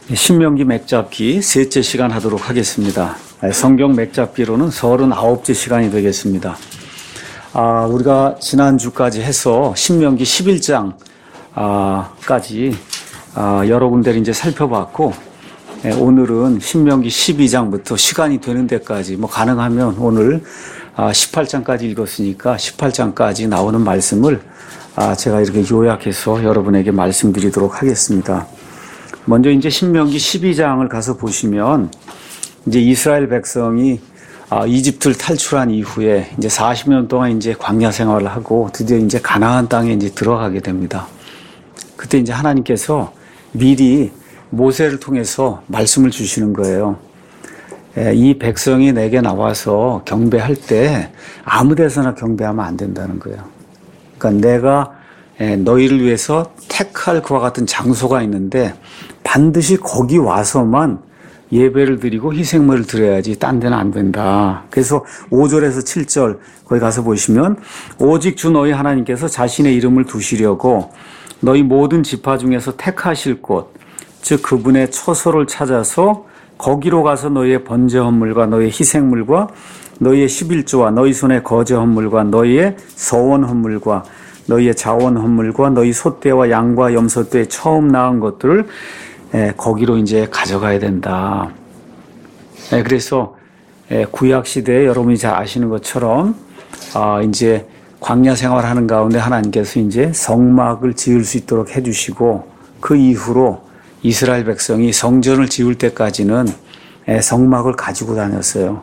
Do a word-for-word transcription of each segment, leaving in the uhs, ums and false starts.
신명기 맥잡기 셋째 시간 하도록 하겠습니다. 성경 맥잡기로는 서른아홉째 시간이 되겠습니다. 아, 우리가 지난주까지 해서 신명기 십일 장까지 아, 여러 군데를 이제 살펴봤고, 예, 오늘은 신명기 십이 장부터 시간이 되는 데까지, 뭐 가능하면 오늘 아, 십팔 장까지 읽었으니까 십팔 장까지 나오는 말씀을 아, 제가 이렇게 요약해서 여러분에게 말씀드리도록 하겠습니다. 먼저 이제 신명기 십이 장을 가서 보시면 이제 이스라엘 백성이 아, 이집트를 탈출한 이후에 이제 사십 년 동안 이제 광야 생활을 하고 드디어 이제 가나안 땅에 이제 들어가게 됩니다. 그때 이제 하나님께서 미리 모세를 통해서 말씀을 주시는 거예요. 에, 이 백성이 내게 나와서 경배할 때 아무 데서나 경배하면 안 된다는 거예요. 그러니까 내가 에, 너희를 위해서 택할 그와 같은 장소가 있는데 반드시 거기 와서만 예배를 드리고 희생물을 드려야지 딴 데는 안 된다. 그래서 오 절에서 칠 절 거기 가서 보시면 오직 주 너희 하나님께서 자신의 이름을 두시려고 너희 모든 지파 중에서 택하실 곳, 즉 그분의 처소를 찾아서 거기로 가서 너희의 번제 헌물과 너희의 희생물과 너희의 십일조와 너희 손의 거제 헌물과 너희의 서원 헌물과 너희의 자원 헌물과 너희 소떼와 양과 염소떼 처음 낳은 것들을 에, 거기로 이제 가져가야 된다. 에, 그래서 에, 구약 시대에 여러분이 잘 아시는 것처럼 아, 이제 광야 생활하는 가운데 하나님께서 이제 성막을 지을 수 있도록 해주시고 그 이후로 이스라엘 백성이 성전을 지을 때까지는 에, 성막을 가지고 다녔어요.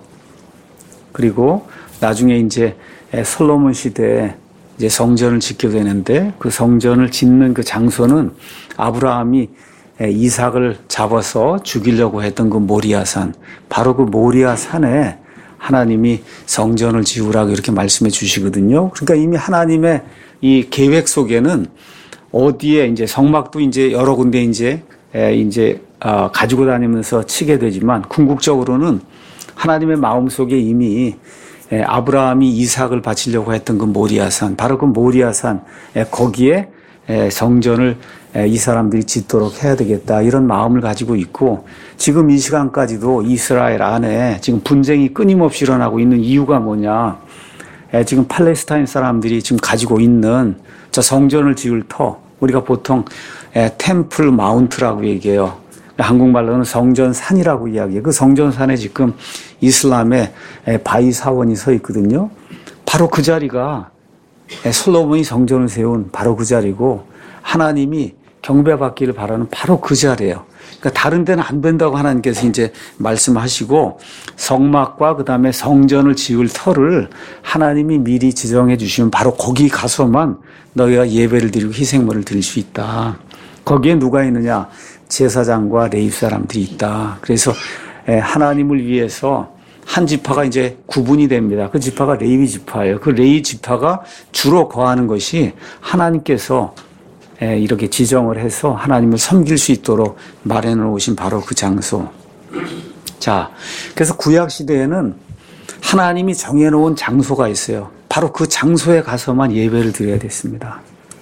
그리고 나중에 이제 에, 솔로몬 시대에 이제 성전을 짓게 되는데 그 성전을 짓는 그 장소는 아브라함이 이삭을 잡아서 죽이려고 했던 그 모리아산, 바로 그 모리아산에 하나님이 성전을 지으라고 이렇게 말씀해 주시거든요. 그러니까 이미 하나님의 이 계획 속에는 어디에 이제 성막도 이제 여러 군데 이제 이제 가지고 다니면서 치게 되지만 궁극적으로는 하나님의 마음 속에 이미 아브라함이 이삭을 바치려고 했던 그 모리아산, 바로 그 모리아산 거기에 성전을 이 사람들이 짓도록 해야 되겠다 이런 마음을 가지고 있고 지금 이 시간까지도 이스라엘 안에 지금 분쟁이 끊임없이 일어나고 있는 이유가 뭐냐, 지금 팔레스타인 사람들이 지금 가지고 있는 저 성전을 지을 터, 우리가 보통 템플 마운트라고 얘기해요. 한국말로는 성전산이라고 이야기해요. 그 성전산에 지금 이슬람의 바위 사원이 서 있거든요. 바로 그 자리가 솔로몬이 성전을 세운 바로 그 자리고 하나님이 경배받기를 바라는 바로 그 자리예요. 그러니까 다른 데는 안 된다고 하나님께서 이제 말씀하시고 성막과 그 다음에 성전을 지을 터를 하나님이 미리 지정해 주시면 바로 거기 가서만 너희가 예배를 드리고 희생물을 드릴 수 있다. 거기에 누가 있느냐? 제사장과 레위 사람들이 있다. 그래서 하나님을 위해서 한 지파가 이제 구분이 됩니다. 그 지파가 레위 지파예요. 그 레위 지파가 주로 거하는 것이 하나님께서 이렇게 지정을 해서 하나님을 섬길 수 있도록 마련해 놓으신 바로 그 장소. 자, 그래서 구약 시대에는 하나님이 정해 놓은 장소가 있어요. 바로 그 장소에 가서만 예배를 드려야 됐습니다.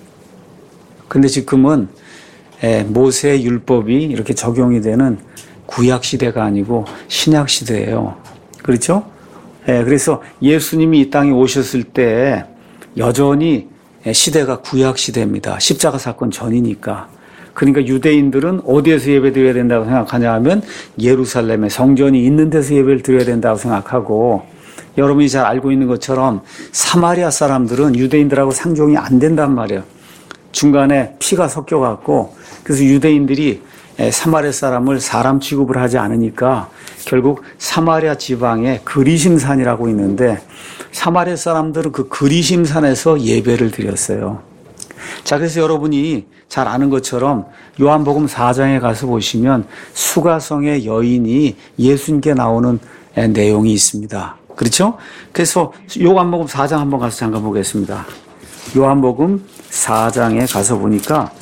근데 지금은 모세의 율법이 이렇게 적용이 되는 구약 시대가 아니고 신약 시대예요. 그렇죠? 예, 그래서 예수님이 이 땅에 오셨을 때 여전히 시대가 구약 시대입니다. 십자가 사건 전이니까. 그러니까 유대인들은 어디에서 예배 드려야 된다고 생각하냐 하면 예루살렘에 성전이 있는 데서 예배를 드려야 된다고 생각하고, 여러분이 잘 알고 있는 것처럼 사마리아 사람들은 유대인들하고 상종이 안 된단 말이에요. 중간에 피가 섞여갖고, 그래서 유대인들이 사마리아 사람을 사람 취급을 하지 않으니까 결국 사마리아 지방에 그리심산이라고 있는데 사마리아 사람들은 그 그리심산에서 예배를 드렸어요. 자, 그래서 여러분이 잘 아는 것처럼 요한복음 사 장에 가서 보시면 수가성의 여인이 예수님께 나오는 내용이 있습니다. 그렇죠? 그래서 요한복음 사 장 한번 가서 잠깐 보겠습니다. 요한복음 사 장에 가서 보니까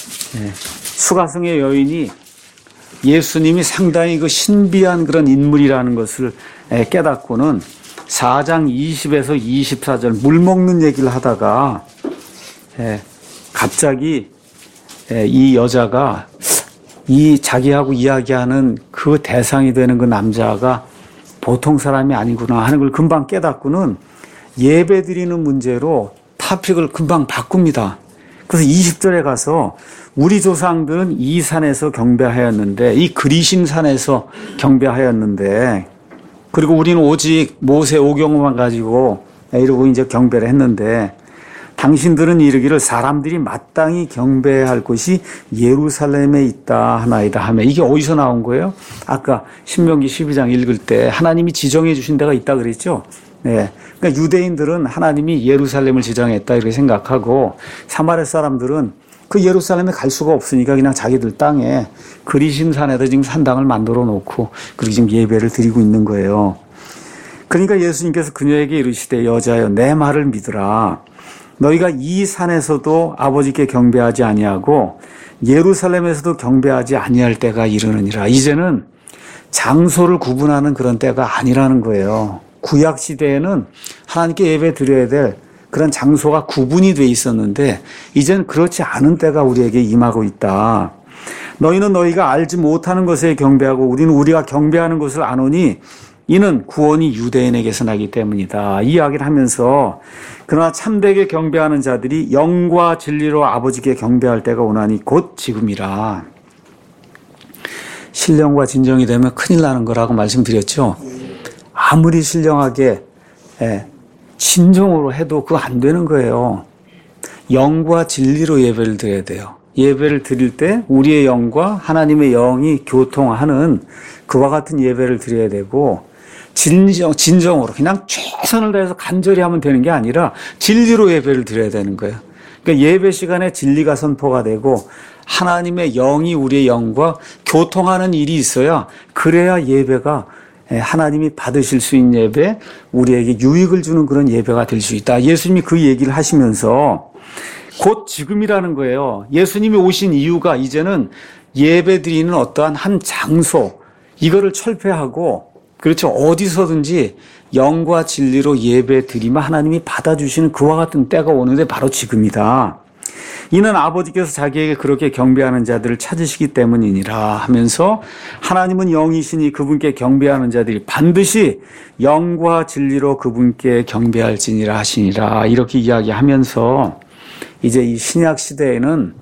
수가성의 여인이 예수님이 상당히 그 신비한 그런 인물이라는 것을 깨닫고는 사 장 이십에서 이십사 절 물 먹는 얘기를 하다가 갑자기 이 여자가 이 자기하고 이야기하는 그 대상이 되는 그 남자가 보통 사람이 아니구나 하는 걸 금방 깨닫고는 예배 드리는 문제로 타픽을 금방 바꿉니다. 그래서 이십 절에 가서 우리 조상들은 이 산에서 경배하였는데, 이 그리신 산에서 경배하였는데, 그리고 우리는 오직 모세 오경만 가지고 이러고 이제 경배를 했는데, 당신들은 이르기를 사람들이 마땅히 경배할 곳이 예루살렘에 있다 하나이다 하며, 이게 어디서 나온 거예요? 아까 신명기 십이 장 읽을 때 하나님이 지정해 주신 데가 있다 그랬죠? 네. 그러니까 유대인들은 하나님이 예루살렘을 지정했다 이렇게 생각하고, 사마리 사람들은 그 예루살렘에 갈 수가 없으니까 그냥 자기들 땅에 그리심 산에다 지금 산당을 만들어 놓고 그렇게 지금 예배를 드리고 있는 거예요. 그러니까 예수님께서 그녀에게 이르시되 여자여 내 말을 믿으라. 너희가 이 산에서도 아버지께 경배하지 아니하고 예루살렘에서도 경배하지 아니할 때가 이르느니라. 이제는 장소를 구분하는 그런 때가 아니라는 거예요. 구약 시대에는 하나님께 예배 드려야 될 그런 장소가 구분이 돼 있었는데 이제는 그렇지 않은 때가 우리에게 임하고 있다. 너희는 너희가 알지 못하는 것에 경배하고 우리는 우리가 경배하는 것을 아노니 이는 구원이 유대인에게서 나기 때문이다. 이 이야기를 하면서 그러나 참되게 경배하는 자들이 영과 진리로 아버지께 경배할 때가 오나니 곧 지금이라. 신령과 진정이 되면 큰일 나는 거라고 말씀드렸죠. 아무리 신령하게 진정으로 해도 그거 안 되는 거예요. 영과 진리로 예배를 드려야 돼요. 예배를 드릴 때 우리의 영과 하나님의 영이 교통하는 그와 같은 예배를 드려야 되고, 진정, 진정으로 그냥 최선을 다해서 간절히 하면 되는 게 아니라 진리로 예배를 드려야 되는 거예요. 그러니까 예배 시간에 진리가 선포가 되고 하나님의 영이 우리의 영과 교통하는 일이 있어야, 그래야 예배가 하나님이 받으실 수 있는 예배, 우리에게 유익을 주는 그런 예배가 될 수 있다. 예수님이 그 얘기를 하시면서 곧 지금이라는 거예요. 예수님이 오신 이유가 이제는 예배 드리는 어떠한 한 장소, 이거를 철폐하고, 그렇죠, 어디서든지 영과 진리로 예배 드리면 하나님이 받아주시는 그와 같은 때가 오는데 바로 지금이다. 이는 아버지께서 자기에게 그렇게 경배하는 자들을 찾으시기 때문이니라 하면서, 하나님은 영이시니 그분께 경배하는 자들이 반드시 영과 진리로 그분께 경배할지니라 하시니라. 이렇게 이야기하면서 이제 이 신약 시대에는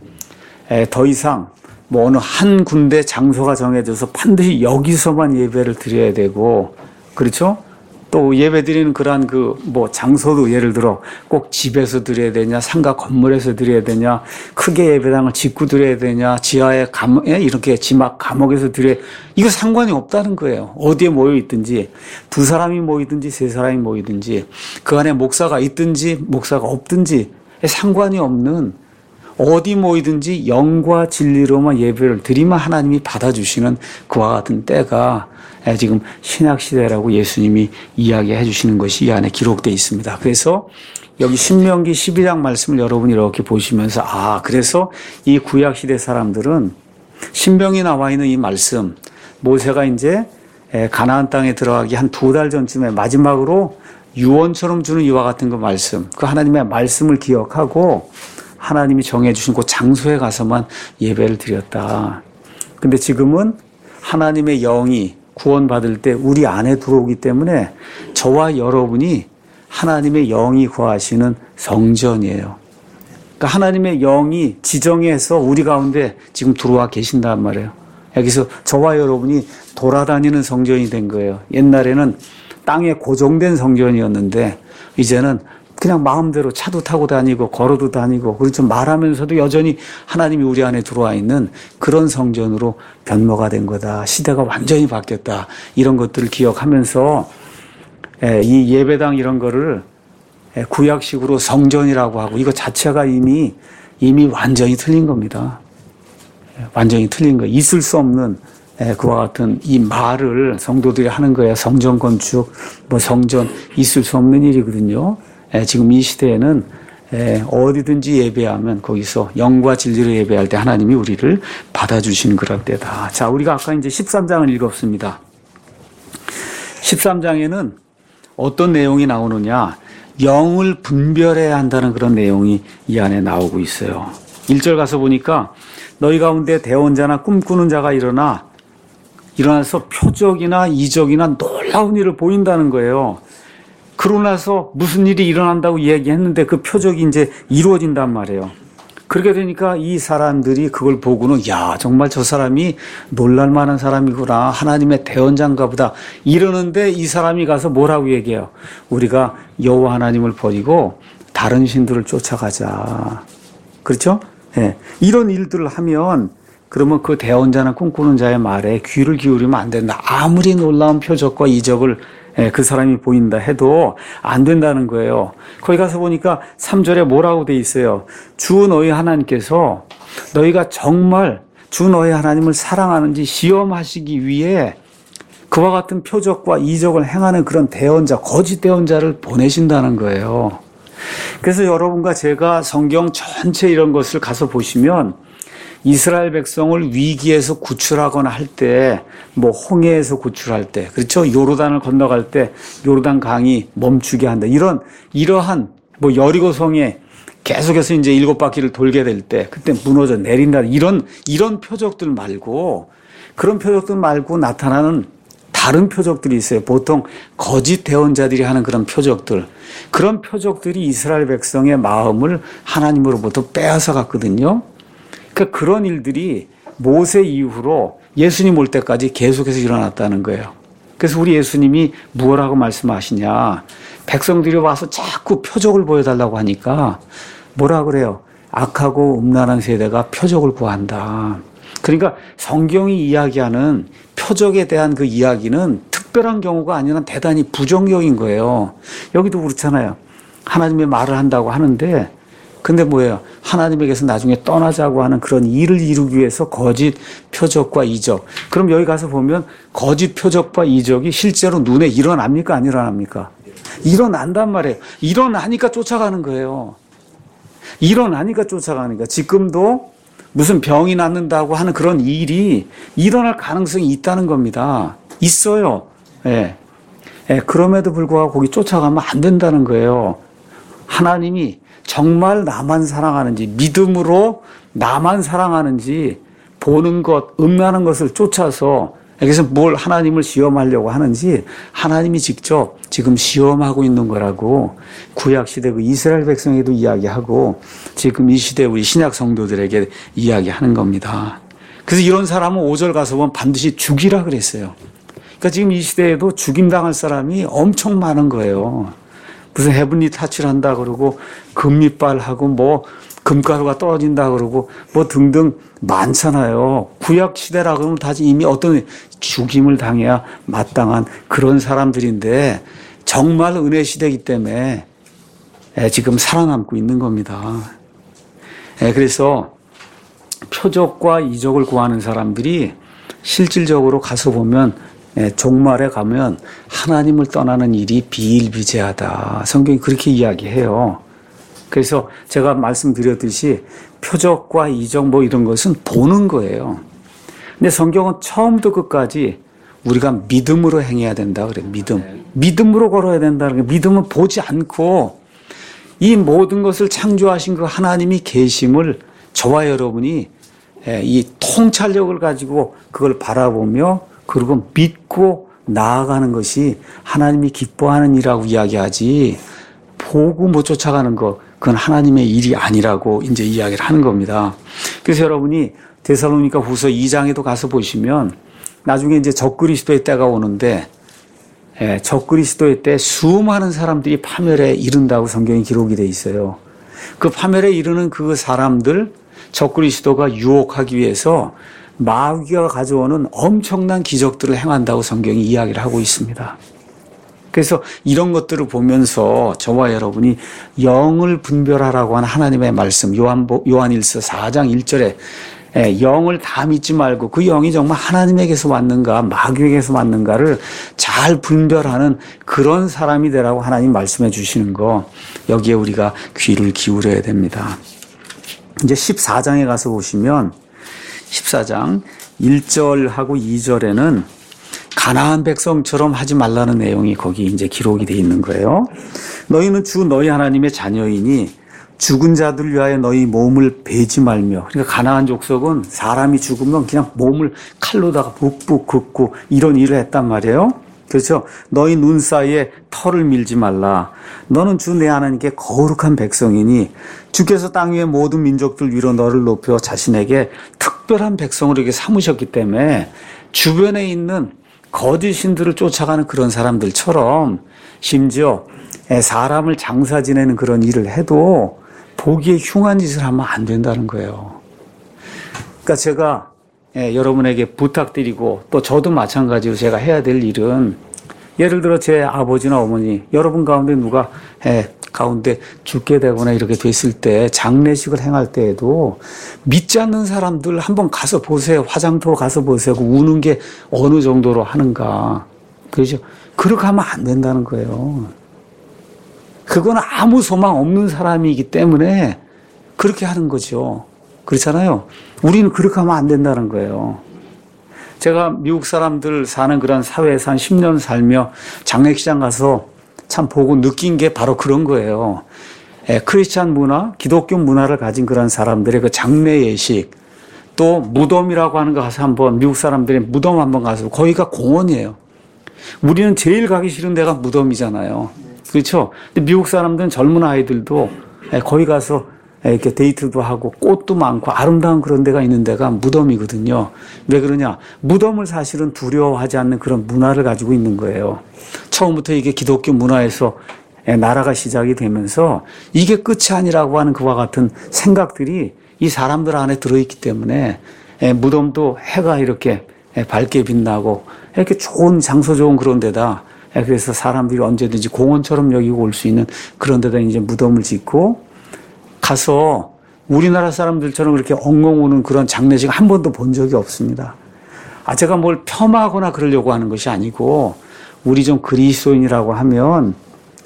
더 이상 뭐 어느 한 군데 장소가 정해져서 반드시 여기서만 예배를 드려야 되고, 그렇죠? 또 예배 드리는 그러한 그 뭐 장소도 예를 들어 꼭 집에서 드려야 되냐, 상가 건물에서 드려야 되냐, 크게 예배당을 짓고 드려야 되냐, 지하에 감옥, 이렇게 지막 감옥에서 드려야, 이거 상관이 없다는 거예요. 어디에 모여 있든지, 두 사람이 모이든지 세 사람이 모이든지, 그 안에 목사가 있든지 목사가 없든지 상관이 없는, 어디 모이든지 영과 진리로만 예배를 드리면 하나님이 받아주시는 그와 같은 때가 지금 신약시대라고 예수님이 이야기해 주시는 것이 이 안에 기록되어 있습니다. 그래서 여기 신명기 십이 장 말씀을 여러분이 이렇게 보시면서, 아, 그래서 이 구약시대 사람들은 신명이 나와 있는 이 말씀, 모세가 이제 가나안 땅에 들어가기 한 두 달 전쯤에 마지막으로 유언처럼 주는 이와 같은 그 말씀, 그 하나님의 말씀을 기억하고 하나님이 정해주신 그 장소에 가서만 예배를 드렸다. 근데 지금은 하나님의 영이 구원받을 때 우리 안에 들어오기 때문에 저와 여러분이 하나님의 영이 거하시는 성전이에요. 그러니까 하나님의 영이 지정해서 우리 가운데 지금 들어와 계신단 말이에요. 여기서 저와 여러분이 돌아다니는 성전이 된 거예요. 옛날에는 땅에 고정된 성전이었는데 이제는 그냥 마음대로 차도 타고 다니고 걸어도 다니고, 그렇죠, 말하면서도 여전히 하나님이 우리 안에 들어와 있는 그런 성전으로 변모가 된 거다. 시대가 완전히 바뀌었다. 이런 것들을 기억하면서 이 예배당 이런 거를 구약식으로 성전이라고 하고, 이거 자체가 이미 이미 완전히 틀린 겁니다. 완전히 틀린 거예요. 있을 수 없는 그와 같은 이 말을 성도들이 하는 거예요. 성전 건축, 뭐 성전, 있을 수 없는 일이거든요. 지금 이 시대에는 어디든지 예배하면 거기서 영과 진리로 예배할 때 하나님이 우리를 받아주시는 그럴 때다. 자, 우리가 아까 이제 십삼 장을 읽었습니다. 십삼 장에는 어떤 내용이 나오느냐, 영을 분별해야 한다는 그런 내용이 이 안에 나오고 있어요. 일 절 가서 보니까 너희 가운데 대언자나 꿈꾸는 자가 일어나 일어나서 표적이나 이적이나 놀라운 일을 보인다는 거예요. 그러고 나서 무슨 일이 일어난다고 이야기했는데 그 표적이 이제 이루어진단 말이에요. 그렇게 되니까 이 사람들이 그걸 보고는 야 정말 저 사람이 놀랄만한 사람이구나. 하나님의 대언자인가 보다. 이러는데 이 사람이 가서 뭐라고 얘기해요. 우리가 여호와 하나님을 버리고 다른 신들을 쫓아가자. 그렇죠? 네. 이런 일들을 하면 그러면 그 대언자나 꿈꾸는 자의 말에 귀를 기울이면 안 된다. 아무리 놀라운 표적과 이적을 그 사람이 보인다 해도 안 된다는 거예요. 거기 가서 보니까 삼 절에 뭐라고 돼 있어요. 주 너희 하나님께서 너희가 정말 주 너희 하나님을 사랑하는지 시험하시기 위해 그와 같은 표적과 이적을 행하는 그런 대언자, 거짓 대언자를 보내신다는 거예요. 그래서 여러분과 제가 성경 전체 이런 것을 가서 보시면 이스라엘 백성을 위기에서 구출하거나 할 때, 뭐 홍해에서 구출할 때, 그렇죠? 요르단을 건너갈 때 요르단 강이 멈추게 한다. 이런 이러한 뭐 여리고성에 계속해서 이제 일곱 바퀴를 돌게 될 때, 그때 무너져 내린다. 이런 이런 표적들 말고 그런 표적들 말고 나타나는 다른 표적들이 있어요. 보통 거짓 대언자들이 하는 그런 표적들. 그런 표적들이 이스라엘 백성의 마음을 하나님으로부터 빼앗아 갔거든요. 그러니까 그런 일들이 모세 이후로 예수님 올 때까지 계속해서 일어났다는 거예요. 그래서 우리 예수님이 무엇라고 말씀하시냐. 백성들이 와서 자꾸 표적을 보여달라고 하니까 뭐라 그래요? 악하고 음란한 세대가 표적을 구한다. 그러니까 성경이 이야기하는 표적에 대한 그 이야기는 특별한 경우가 아니라 대단히 부정적인 거예요. 여기도 그렇잖아요. 하나님의 말을 한다고 하는데 근데 뭐예요? 하나님에게서 나중에 떠나자고 하는 그런 일을 이루기 위해서 거짓 표적과 이적. 그럼 여기 가서 보면 거짓 표적과 이적이 실제로 눈에 일어납니까? 안 일어납니까? 일어난단 말이에요. 일어나니까 쫓아가는 거예요. 일어나니까 쫓아가는 거예요. 지금도 무슨 병이 낫는다고 하는 그런 일이 일어날 가능성이 있다는 겁니다. 있어요. 예. 예. 그럼에도 불구하고 거기 쫓아가면 안 된다는 거예요. 하나님이 정말 나만 사랑하는지, 믿음으로 나만 사랑하는지 보는 것, 음란한 것을 쫓아서 여기서 뭘 하나님을 시험하려고 하는지 하나님이 직접 지금 시험하고 있는 거라고 구약시대 그 이스라엘 백성에도 이야기하고 지금 이 시대 우리 신약 성도들에게 이야기하는 겁니다. 그래서 이런 사람은 오 절 가서 보면 반드시 죽이라 그랬어요. 그러니까 지금 이 시대에도 죽임당할 사람이 엄청 많은 거예요. 무슨 헤븐리 타치를 한다 그러고 금리빨하고 뭐 금가루가 떨어진다 그러고 뭐 등등 많잖아요. 구약 시대라 그러면 다 이미 어떤 죽임을 당해야 마땅한 그런 사람들인데 정말 은혜 시대이기 때문에 지금 살아남고 있는 겁니다. 그래서 표적과 이적을 구하는 사람들이 실질적으로 가서 보면 종말에 가면 하나님을 떠나는 일이 비일비재하다. 성경이 그렇게 이야기해요. 그래서 제가 말씀드렸듯이 표적과 이적 뭐 이런 것은 보는 거예요. 근데 성경은 처음부터 끝까지 우리가 믿음으로 행해야 된다 그래요. 믿음. 믿음으로 걸어야 된다는 게 믿음은 보지 않고 이 모든 것을 창조하신 그 하나님이 계심을 저와 여러분이 이 통찰력을 가지고 그걸 바라보며 그리고 믿고 나아가는 것이 하나님이 기뻐하는 일이라고 이야기하지 보고 못 쫓아가는 거 그건 하나님의 일이 아니라고 이제 이야기를 하는 겁니다. 그래서 여러분이 데살로니가 후서 이 장에도 가서 보시면 나중에 이제 적그리스도의 때가 오는데 예, 적그리스도의 때 수많은 사람들이 파멸에 이른다고 성경이 기록이 돼 있어요. 그 파멸에 이르는 그 사람들 적그리스도가 유혹하기 위해서 마귀가 가져오는 엄청난 기적들을 행한다고 성경이 이야기를 하고 있습니다. 그래서 이런 것들을 보면서 저와 여러분이 영을 분별하라고 하는 하나님의 말씀 요한보, 요한일서 사 장 일 절에 영을 다 믿지 말고 그 영이 정말 하나님에게서 왔는가 마귀에게서 왔는가를 잘 분별하는 그런 사람이 되라고 하나님 말씀해 주시는 거 여기에 우리가 귀를 기울여야 됩니다. 이제 십사 장에 가서 보시면 십사 장 일 절하고 이 절에는 가나안 백성처럼 하지 말라는 내용이 거기 이제 기록이 되어 있는 거예요. 너희는 주 너희 하나님의 자녀이니 죽은 자들 위하여 너희 몸을 베지 말며. 그러니까 가나안 족속은 사람이 죽으면 그냥 몸을 칼로다가 붓붓 긋고 이런 일을 했단 말이에요. 그렇죠? 너희 눈 사이에 털을 밀지 말라. 너는 주 내 하나님께 거룩한 백성이니 주께서 땅 위의 모든 민족들 위로 너를 높여 자신에게 특별한 백성으로 이렇게 삼으셨기 때문에 주변에 있는 거짓 신들을 쫓아가는 그런 사람들처럼 심지어 사람을 장사 지내는 그런 일을 해도 보기에 흉한 짓을 하면 안 된다는 거예요. 그러니까 제가 예, 여러분에게 부탁드리고 또 저도 마찬가지로 제가 해야 될 일은 예를 들어 제 아버지나 어머니 여러분 가운데 누가 예, 가운데 죽게 되거나 이렇게 됐을 때 장례식을 행할 때에도 믿지 않는 사람들 한번 가서 보세요. 화장터로 가서 보세요. 그 우는 게 어느 정도로 하는가. 그렇죠? 그렇게 하면 안 된다는 거예요. 그건 아무 소망 없는 사람이기 때문에 그렇게 하는 거죠. 그렇잖아요. 우리는 그렇게 하면 안 된다는 거예요. 제가 미국 사람들 사는 그런 사회에서 한 십 년 살며 장례식장 가서 참 보고 느낀 게 바로 그런 거예요. 예, 크리스찬 문화, 기독교 문화를 가진 그런 사람들의 그 장례 예식, 또 무덤이라고 하는 거 가서 한번 미국 사람들이 무덤 한번 가서 거기가 공원이에요. 우리는 제일 가기 싫은 데가 무덤이잖아요. 그렇죠? 근데 미국 사람들은 젊은 아이들도 예, 거기 가서 이렇게 데이트도 하고 꽃도 많고 아름다운 그런 데가 있는 데가 무덤이거든요. 왜 그러냐? 무덤을 사실은 두려워하지 않는 그런 문화를 가지고 있는 거예요. 처음부터 이게 기독교 문화에서 나라가 시작이 되면서 이게 끝이 아니라고 하는 그와 같은 생각들이 이 사람들 안에 들어있기 때문에 무덤도 해가 이렇게 밝게 빛나고 이렇게 좋은 장소 좋은 그런 데다 그래서 사람들이 언제든지 공원처럼 여기고 올 수 있는 그런 데다 이제 무덤을 짓고 가서 우리나라 사람들처럼 그렇게 엉엉 우는 그런 장례식 한 번도 본 적이 없습니다. 아, 제가 뭘 폄하하거나 그러려고 하는 것이 아니고 우리 좀 그리스도인이라고 하면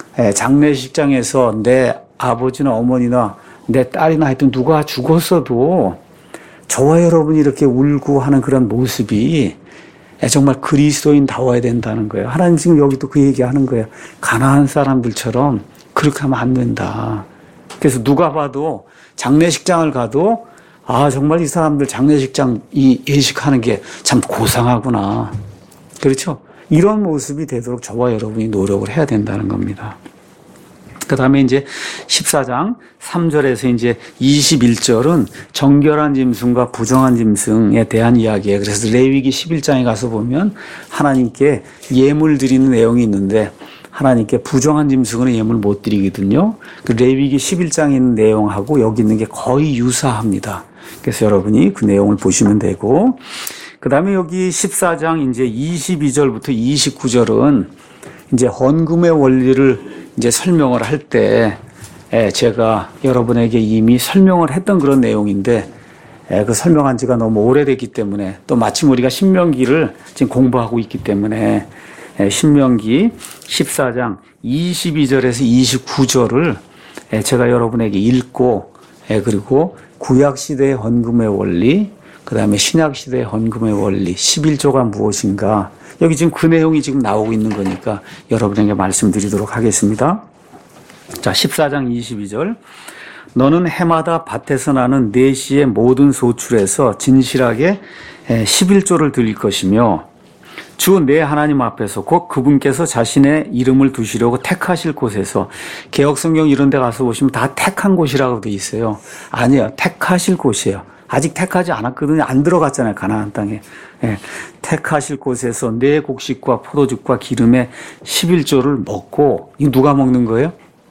장례식장에서 내 아버지나 어머니나 내 딸이나 하여튼 누가 죽었어도 저와 여러분이 이렇게 울고 하는 그런 모습이 정말 그리스도인다워야 된다는 거예요. 하나님 지금 여기도 그 얘기하는 거예요. 가난한 사람들처럼 그렇게 하면 안 된다. 그래서 누가 봐도 장례식장을 가도 아 정말 이 사람들 장례식장 이 예식하는 게 참 고상하구나. 그렇죠? 이런 모습이 되도록 저와 여러분이 노력을 해야 된다는 겁니다. 그 다음에 이제 십사 장 삼 절에서 이제 이십일 절은 정결한 짐승과 부정한 짐승에 대한 이야기예요. 그래서 레위기 십일 장에 가서 보면 하나님께 예물 드리는 내용이 있는데 하나님께 부정한 짐승은 예물 못 드리거든요. 그 레위기 십일 장에 있는 내용하고 여기 있는 게 거의 유사합니다. 그래서 여러분이 그 내용을 보시면 되고, 그 다음에 여기 십사 장 이제 이십이 절부터 이십구 절은 이제 헌금의 원리를 이제 설명을 할 때 제가 여러분에게 이미 설명을 했던 그런 내용인데 그 설명한 지가 너무 오래됐기 때문에 또 마침 우리가 신명기를 지금 공부하고 있기 때문에 신명기 십사 장 이십이 절에서 이십구 절을 제가 여러분에게 읽고 그리고 구약시대의 헌금의 원리 그 다음에 신약시대의 헌금의 원리 십일조가 무엇인가 여기 지금 그 내용이 지금 나오고 있는 거니까 여러분에게 말씀드리도록 하겠습니다. 자, 십사 장 이십이 절 너는 해마다 밭에서 나는 네 시의 모든 소출에서 진실하게 십일조를 드릴 것이며 주 내 하나님 앞에서 곧 그분께서 자신의 이름을 두시려고 택하실 곳에서 개역성경 이런 데 가서 보시면 다 택한 곳이라고 돼 있어요. 아니에요. 택하실 곳이에요. 아직 택하지 않았거든요. 안 들어갔잖아요. 가나안 땅에. 예. 택하실 곳에서 내 곡식과 포도즙과 기름의 십일조를 먹고 이거 누가 먹는 거예요?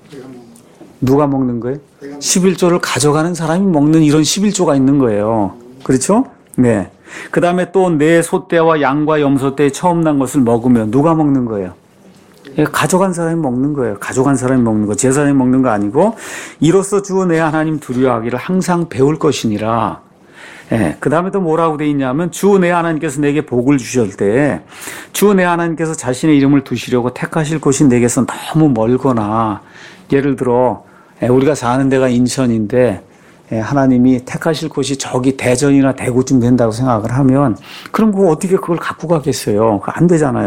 누가 먹는 거예요? 십일조를 가져가는 사람이 먹는 이런 십일조가 있는 거예요. 그렇죠? 네. 그 다음에 또 내 소떼와 양과 염소떼에 처음 난 것을 먹으면 누가 먹는 거예요? 가져간 사람이 먹는 거예요. 가져간 사람이 먹는 거. 제사장이 먹는 거 아니고 이로써 주 내 하나님 두려워하기를 항상 배울 것이니라. 예, 그 다음에 또 뭐라고 돼 있냐면 주 내 하나님께서 내게 복을 주실 때 주 내 하나님께서 자신의 이름을 두시려고 택하실 곳이 내게서 너무 멀거나 예를 들어 우리가 사는 데가 인천인데 하나님이 택하실 곳이 저기 대전이나 대구쯤 된다고 생각을 하면 그럼 그 어떻게 그걸 갖고 가겠어요? 안 되잖아요.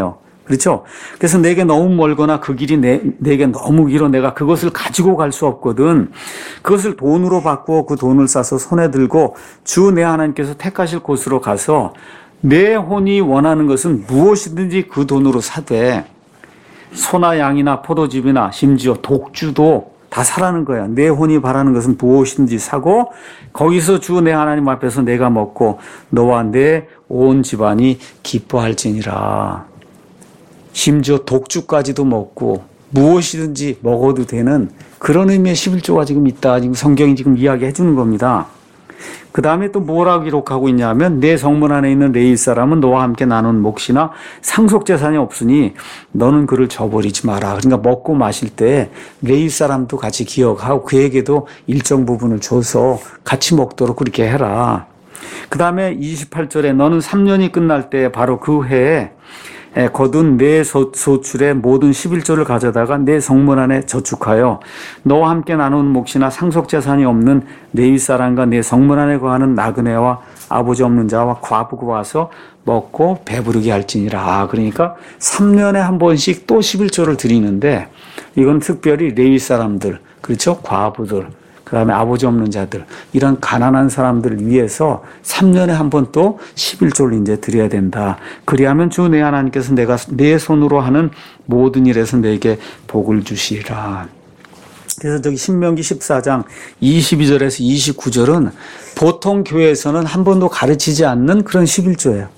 그렇죠? 그래서 내게 너무 멀거나 그 길이 내, 내게 너무 길어 내가 그것을 가지고 갈 수 없거든. 그것을 돈으로 바꾸어 그 돈을 싸서 손에 들고 주 내 하나님께서 택하실 곳으로 가서 내 혼이 원하는 것은 무엇이든지 그 돈으로 사되 소나 양이나 포도즙이나 심지어 독주도 다 사라는 거야. 내 혼이 바라는 것은 무엇인지 사고 거기서 주 내 하나님 앞에서 내가 먹고 너와 내 온 집안이 기뻐할지니라. 심지어 독주까지도 먹고 무엇이든지 먹어도 되는 그런 의미의 십일조가 지금 있다. 지금 성경이 지금 이야기해 주는 겁니다. 그 다음에 또 뭐라고 기록하고 있냐면 내 성문 안에 있는 레위 사람은 너와 함께 나눈 몫이나 상속재산이 없으니 너는 그를 저버리지 마라. 그러니까 먹고 마실 때 레위 사람도 같이 기억하고 그에게도 일정 부분을 줘서 같이 먹도록 그렇게 해라. 그 다음에 이십팔 절에 너는 삼 년이 끝날 때 바로 그 해에 거둔 내 소출의 모든 십일조를 가져다가 내 성문 안에 저축하여 너와 함께 나눈 몫이나 상속재산이 없는 레위 사람과 내 성문 안에 거하는 나그네와 아버지 없는 자와 과부가 와서 먹고 배부르게 할지니라. 그러니까 삼 년에 한 번씩 또 십일조를 드리는데 이건 특별히 레위 사람들, 그렇죠? 과부들, 그 다음에 아버지 없는 자들, 이런 가난한 사람들을 위해서 삼 년에 한 번 또 십일조를 이제 드려야 된다. 그리하면 주 내 하나님께서 내가 내 손으로 하는 모든 일에서 내게 복을 주시리라. 그래서 저기 신명기 십사 장 이십이 절에서 이십구 절은 보통 교회에서는 한 번도 가르치지 않는 그런 십일조예요.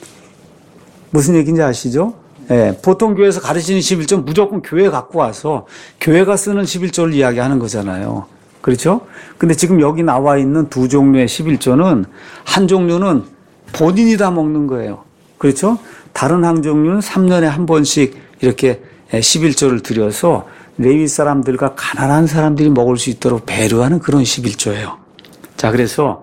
무슨 얘기인지 아시죠? 예, 보통 교회에서 가르치는 십일조는 무조건 교회에 갖고 와서 교회가 쓰는 십일조를 이야기하는 거잖아요. 그렇죠? 근데 지금 여기 나와 있는 두 종류의 십일조는 한 종류는 본인이 다 먹는 거예요. 그렇죠? 다른 한 종류는 삼 년에 한 번씩 이렇게 십일조를 드려서 레위 사람들과 가난한 사람들이 먹을 수 있도록 배려하는 그런 십일조예요. 자, 그래서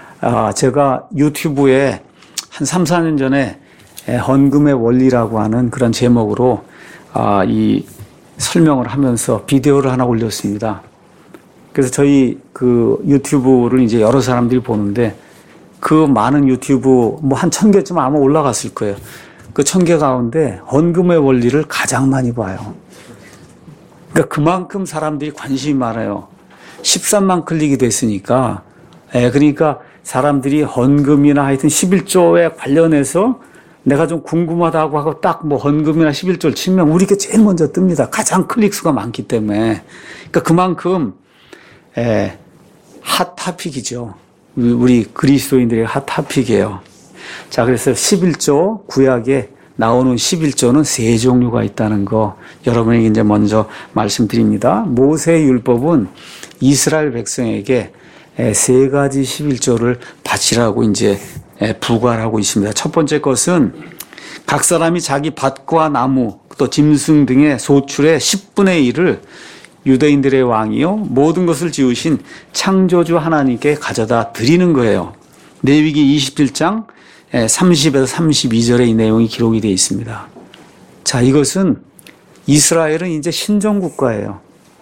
제가 유튜브에 한 삼, 사 년 전에 헌금의 원리라고 하는 그런 제목으로 이 설명을 하면서 비디오를 하나 올렸습니다. 그래서 저희 그 유튜브를 이제 여러 사람들이 보는데 그 많은 유튜브 뭐 한 천 개쯤 아마 올라갔을 거예요. 그 천 개 가운데 헌금의 원리를 가장 많이 봐요. 그러니까 그만큼 사람들이 관심이 많아요. 십삼만 클릭이 됐으니까. 예, 그러니까 사람들이 헌금이나 하여튼 십일조에 관련해서 내가 좀 궁금하다고 하고 딱 뭐 헌금이나 십일조를 치면 우리가 제일 먼저 뜹니다. 가장 클릭 수가 많기 때문에. 그러니까 그만큼 예, 핫 토픽이죠. 우리 그리스도인들의 핫 토픽이에요. 자, 그래서 십일조, 구약에 나오는 십일조는 세 종류가 있다는 거 여러분에게 이제 먼저 말씀드립니다. 모세의 율법은 이스라엘 백성에게 세 가지 십일조를 바치라고 이제 부과하고 있습니다. 첫 번째 것은 각 사람이 자기 밭과 나무 또 짐승 등의 소출의 십분의 일을 유대인들의 왕이요 모든 것을 지으신 창조주 하나님께 가져다 드리는 거예요. 레위기 이십칠 장 삼십에서 삼십이 절에 이 내용이 기록이 되어 있습니다. 자, 이것은 이스라엘은 이제 신정국가예요.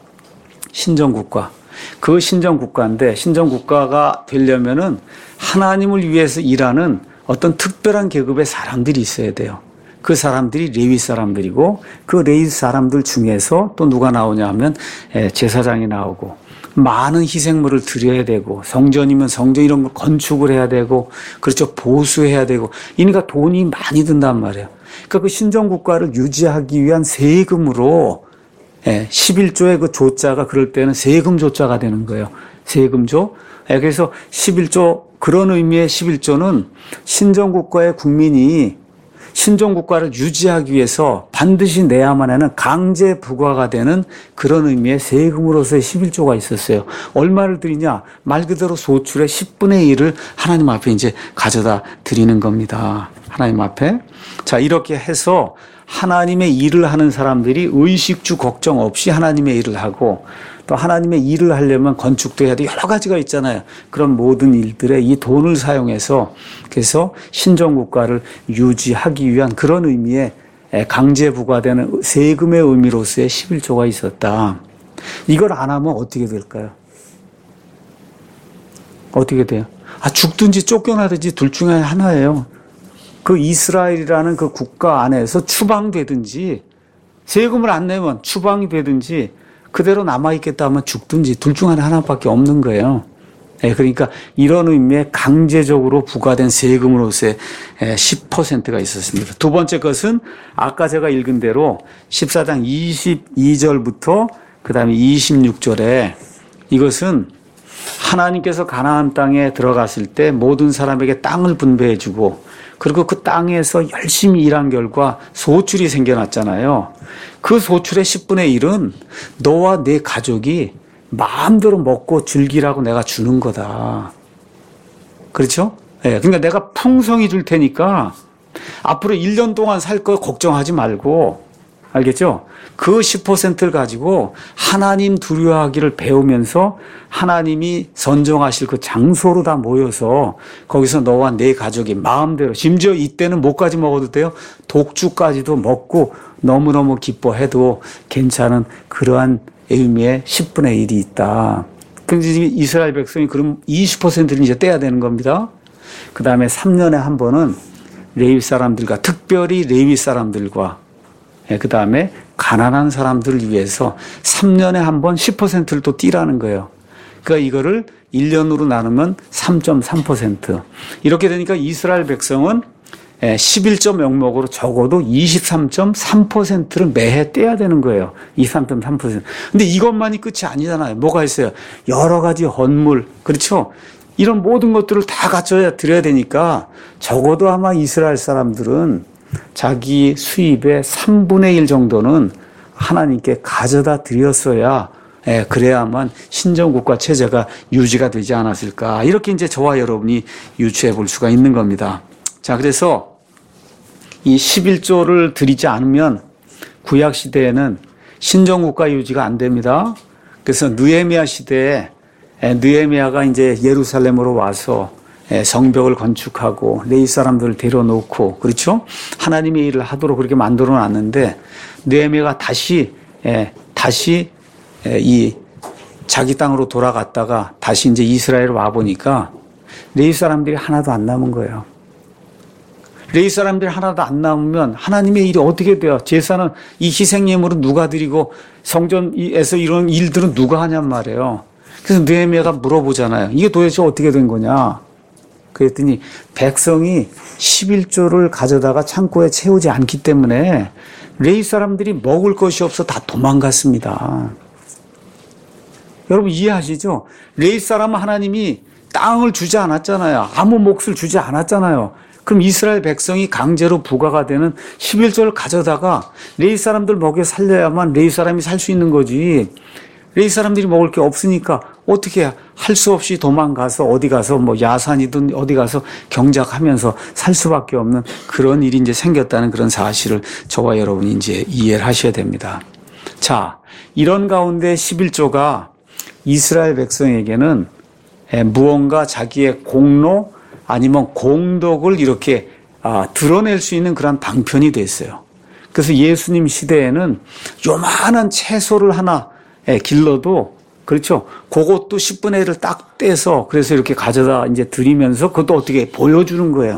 신정국가. 그 신정국가인데 신정국가가 되려면은 하나님을 위해서 일하는 어떤 특별한 계급의 사람들이 있어야 돼요. 그 사람들이 레위 사람들이고 그 레위 사람들 중에서 또 누가 나오냐 하면 제사장이 나오고 많은 희생물을 드려야 되고 성전이면 성전 이런 걸 건축을 해야 되고 그렇죠. 보수해야 되고 그러니까 돈이 많이 든단 말이에요. 그러니까 그 신정국가를 유지하기 위한 세금으로 십일조의 그 조자가 그럴 때는 세금 조자가 되는 거예요. 세금조. 그래서 십일조 그런 의미의 십일조는 신정국가의 국민이 신정국가를 유지하기 위해서 반드시 내야만 하는 강제 부과가 되는 그런 의미의 세금으로서의 십일조가 있었어요. 얼마를 드리냐? 말 그대로 소출의 십분의 일을 하나님 앞에 이제 가져다 드리는 겁니다. 하나님 앞에. 자, 이렇게 해서 하나님의 일을 하는 사람들이 의식주 걱정 없이 하나님의 일을 하고 또 하나님의 일을 하려면 건축도 해야 돼. 여러 가지가 있잖아요. 그런 모든 일들에 이 돈을 사용해서 그래서 신정국가를 유지하기 위한 그런 의미의 강제 부과되는 세금의 의미로서의 십일조가 있었다. 이걸 안 하면 어떻게 될까요? 어떻게 돼요? 아, 죽든지 쫓겨나든지 둘 중에 하나예요. 그 이스라엘이라는 그 국가 안에서 추방되든지 세금을 안 내면 추방이 되든지 그대로 남아있겠다 하면 죽든지 둘 중 하나밖에 없는 거예요. 예, 그러니까 이런 의미의 강제적으로 부과된 세금으로서의 십 퍼센트가 있었습니다. 두 번째 것은 아까 제가 읽은 대로 십사 장 이십이 절부터 그 다음에 이십육 절에 이것은 하나님께서 가나안 땅에 들어갔을 때 모든 사람에게 땅을 분배해 주고 그리고 그 땅에서 열심히 일한 결과 소출이 생겨났잖아요. 그 소출의 십분의 일은 너와 내 가족이 마음대로 먹고 즐기라고 내가 주는 거다. 그렇죠? 예, 그러니까 내가 풍성히 줄 테니까 앞으로 일 년 동안 살 거 걱정하지 말고, 알겠죠? 그 십 퍼센트를 가지고 하나님 두려워하기를 배우면서 하나님이 선정하실 그 장소로 다 모여서 거기서 너와 내 가족이 마음대로, 심지어 이때는 뭐까지 먹어도 돼요? 독주까지도 먹고 너무너무 기뻐해도 괜찮은 그러한 의미의 십분의 일이 있다. 그래서 이스라엘 백성이 그럼 이십 퍼센트를 이제 떼야 되는 겁니다. 그 다음에 삼 년에 한 번은 레위 사람들과, 특별히 레위 사람들과, 그 다음에 가난한 사람들을 위해서 삼 년에 한 번 십 퍼센트를 또 띄라는 거예요. 그러니까 이거를 일 년으로 나누면 삼 점 삼 퍼센트. 이렇게 되니까 이스라엘 백성은 십일 조 명목으로 적어도 이십삼 점 삼 퍼센트를 매해 떼야 되는 거예요. 이십삼 점 삼 퍼센트. 근데 이것만이 끝이 아니잖아요. 뭐가 있어요? 여러 가지 헌물, 그렇죠? 이런 모든 것들을 다 갖춰야 드려야 되니까 적어도 아마 이스라엘 사람들은 자기 수입의 삼분의 일 정도는 하나님께 가져다 드렸어야, 예, 그래야만 신정국가 체제가 유지가 되지 않았을까. 이렇게 이제 저와 여러분이 유추해 볼 수가 있는 겁니다. 자, 그래서 이 십일 조를 드리지 않으면 구약 시대에는 신정국가 유지가 안 됩니다. 그래서 느헤미야 시대에 느헤미야가 이제 예루살렘으로 와서 성벽을 건축하고 레위 사람들을 데려놓고, 그렇죠? 하나님의 일을 하도록 그렇게 만들어 놨는데 느헤미야가 다시 다시 이 자기 땅으로 돌아갔다가 다시 이제 이스라엘에 와 보니까 레위 사람들이 하나도 안 남은 거예요. 레위 사람들이 하나도 안 남으면 하나님의 일이 어떻게 돼요? 제사는 이 희생예물은 누가 드리고 성전에서 이런 일들은 누가 하냔 말이에요. 그래서 느헤미야가 물어보잖아요. 이게 도대체 어떻게 된 거냐? 그랬더니 백성이 십일 조를 가져다가 창고에 채우지 않기 때문에 레위 사람들이 먹을 것이 없어 다 도망갔습니다. 여러분 이해하시죠? 레위 사람은 하나님이 땅을 주지 않았잖아요. 아무 몫을 주지 않았잖아요. 그럼 이스라엘 백성이 강제로 부과가 되는 십일 조를 가져다가 레위 사람들 먹여 살려야만 레위 사람이 살 수 있는 거지. 레위 사람들이 먹을 게 없으니까 어떻게 할 수 없이 도망가서 어디 가서 뭐 야산이든 어디 가서 경작하면서 살 수밖에 없는 그런 일이 이제 생겼다는 그런 사실을 저와 여러분이 이제 이해를 하셔야 됩니다. 자, 이런 가운데 십일 조가 이스라엘 백성에게는 무언가 자기의 공로 아니면 공덕을 이렇게 아, 드러낼 수 있는 그런 방편이 됐어요. 그래서 예수님 시대에는 요만한 채소를 하나 길러도, 그렇죠? 그것도 십분의 일을 딱 떼서 그래서 이렇게 가져다 이제 드리면서 그것도 어떻게 보여주는 거예요.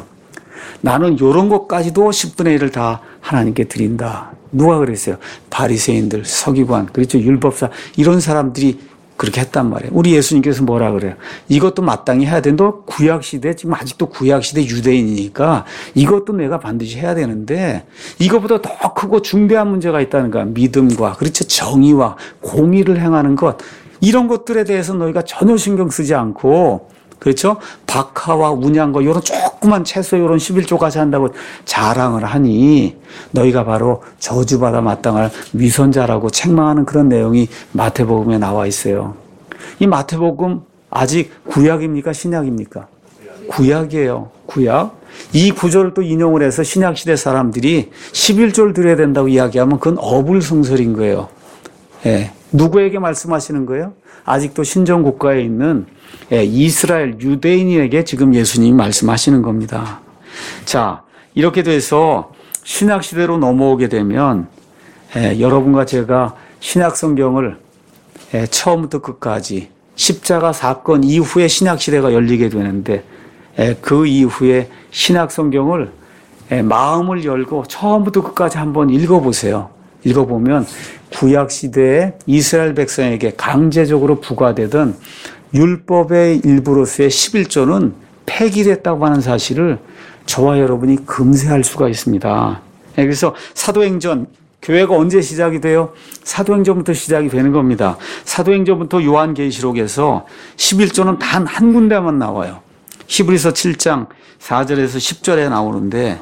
나는 요런 것까지도 십분의 일을 다 하나님께 드린다. 누가 그랬어요? 바리새인들, 서기관, 그렇죠? 율법사, 이런 사람들이 그렇게 했단 말이에요. 우리 예수님께서 뭐라 그래요? 이것도 마땅히 해야 되는데 구약시대, 지금 아직도 구약시대 유대인이니까 이것도 내가 반드시 해야 되는데 이것보다 더 크고 중대한 문제가 있다는 거야. 믿음과, 그렇죠? 정의와 공의를 행하는 것, 이런 것들에 대해서 너희가 전혀 신경 쓰지 않고, 그렇죠? 박하와 운양과 이런 조그만 채소 이런 십일 조까지 한다고 자랑을 하니 너희가 바로 저주받아 마땅할 위선자라고 책망하는 그런 내용이 마태복음에 나와 있어요. 이 마태복음 아직 구약입니까? 신약입니까? 구약이에요. 구약. 이 구절을 또 인용을 해서 신약시대 사람들이 십일 조를 드려야 된다고 이야기하면 그건 어불성설인 거예요. 예. 누구에게 말씀하시는 거예요? 아직도 신정국가에 있는 이스라엘 유대인에게 지금 예수님이 말씀하시는 겁니다. 자, 이렇게 돼서 신약시대로 넘어오게 되면 여러분과 제가 신약성경을 처음부터 끝까지 십자가 사건 이후에 신약시대가 열리게 되는데 그 이후에 신약성경을 예, 마음을 열고 처음부터 끝까지 한번 읽어보세요. 읽어보면 구약시대에 이스라엘 백성에게 강제적으로 부과되던 율법의 일부로서의 십일조는 폐기됐다고 하는 사실을 저와 여러분이 금세할 수가 있습니다. 예, 그래서 사도행전, 교회가 언제 시작이 돼요? 사도행전부터 시작이 되는 겁니다. 사도행전부터 요한계시록에서 십일조는 단 한 군데만 나와요. 히브리서 칠장 사절에서 십절에 나오는데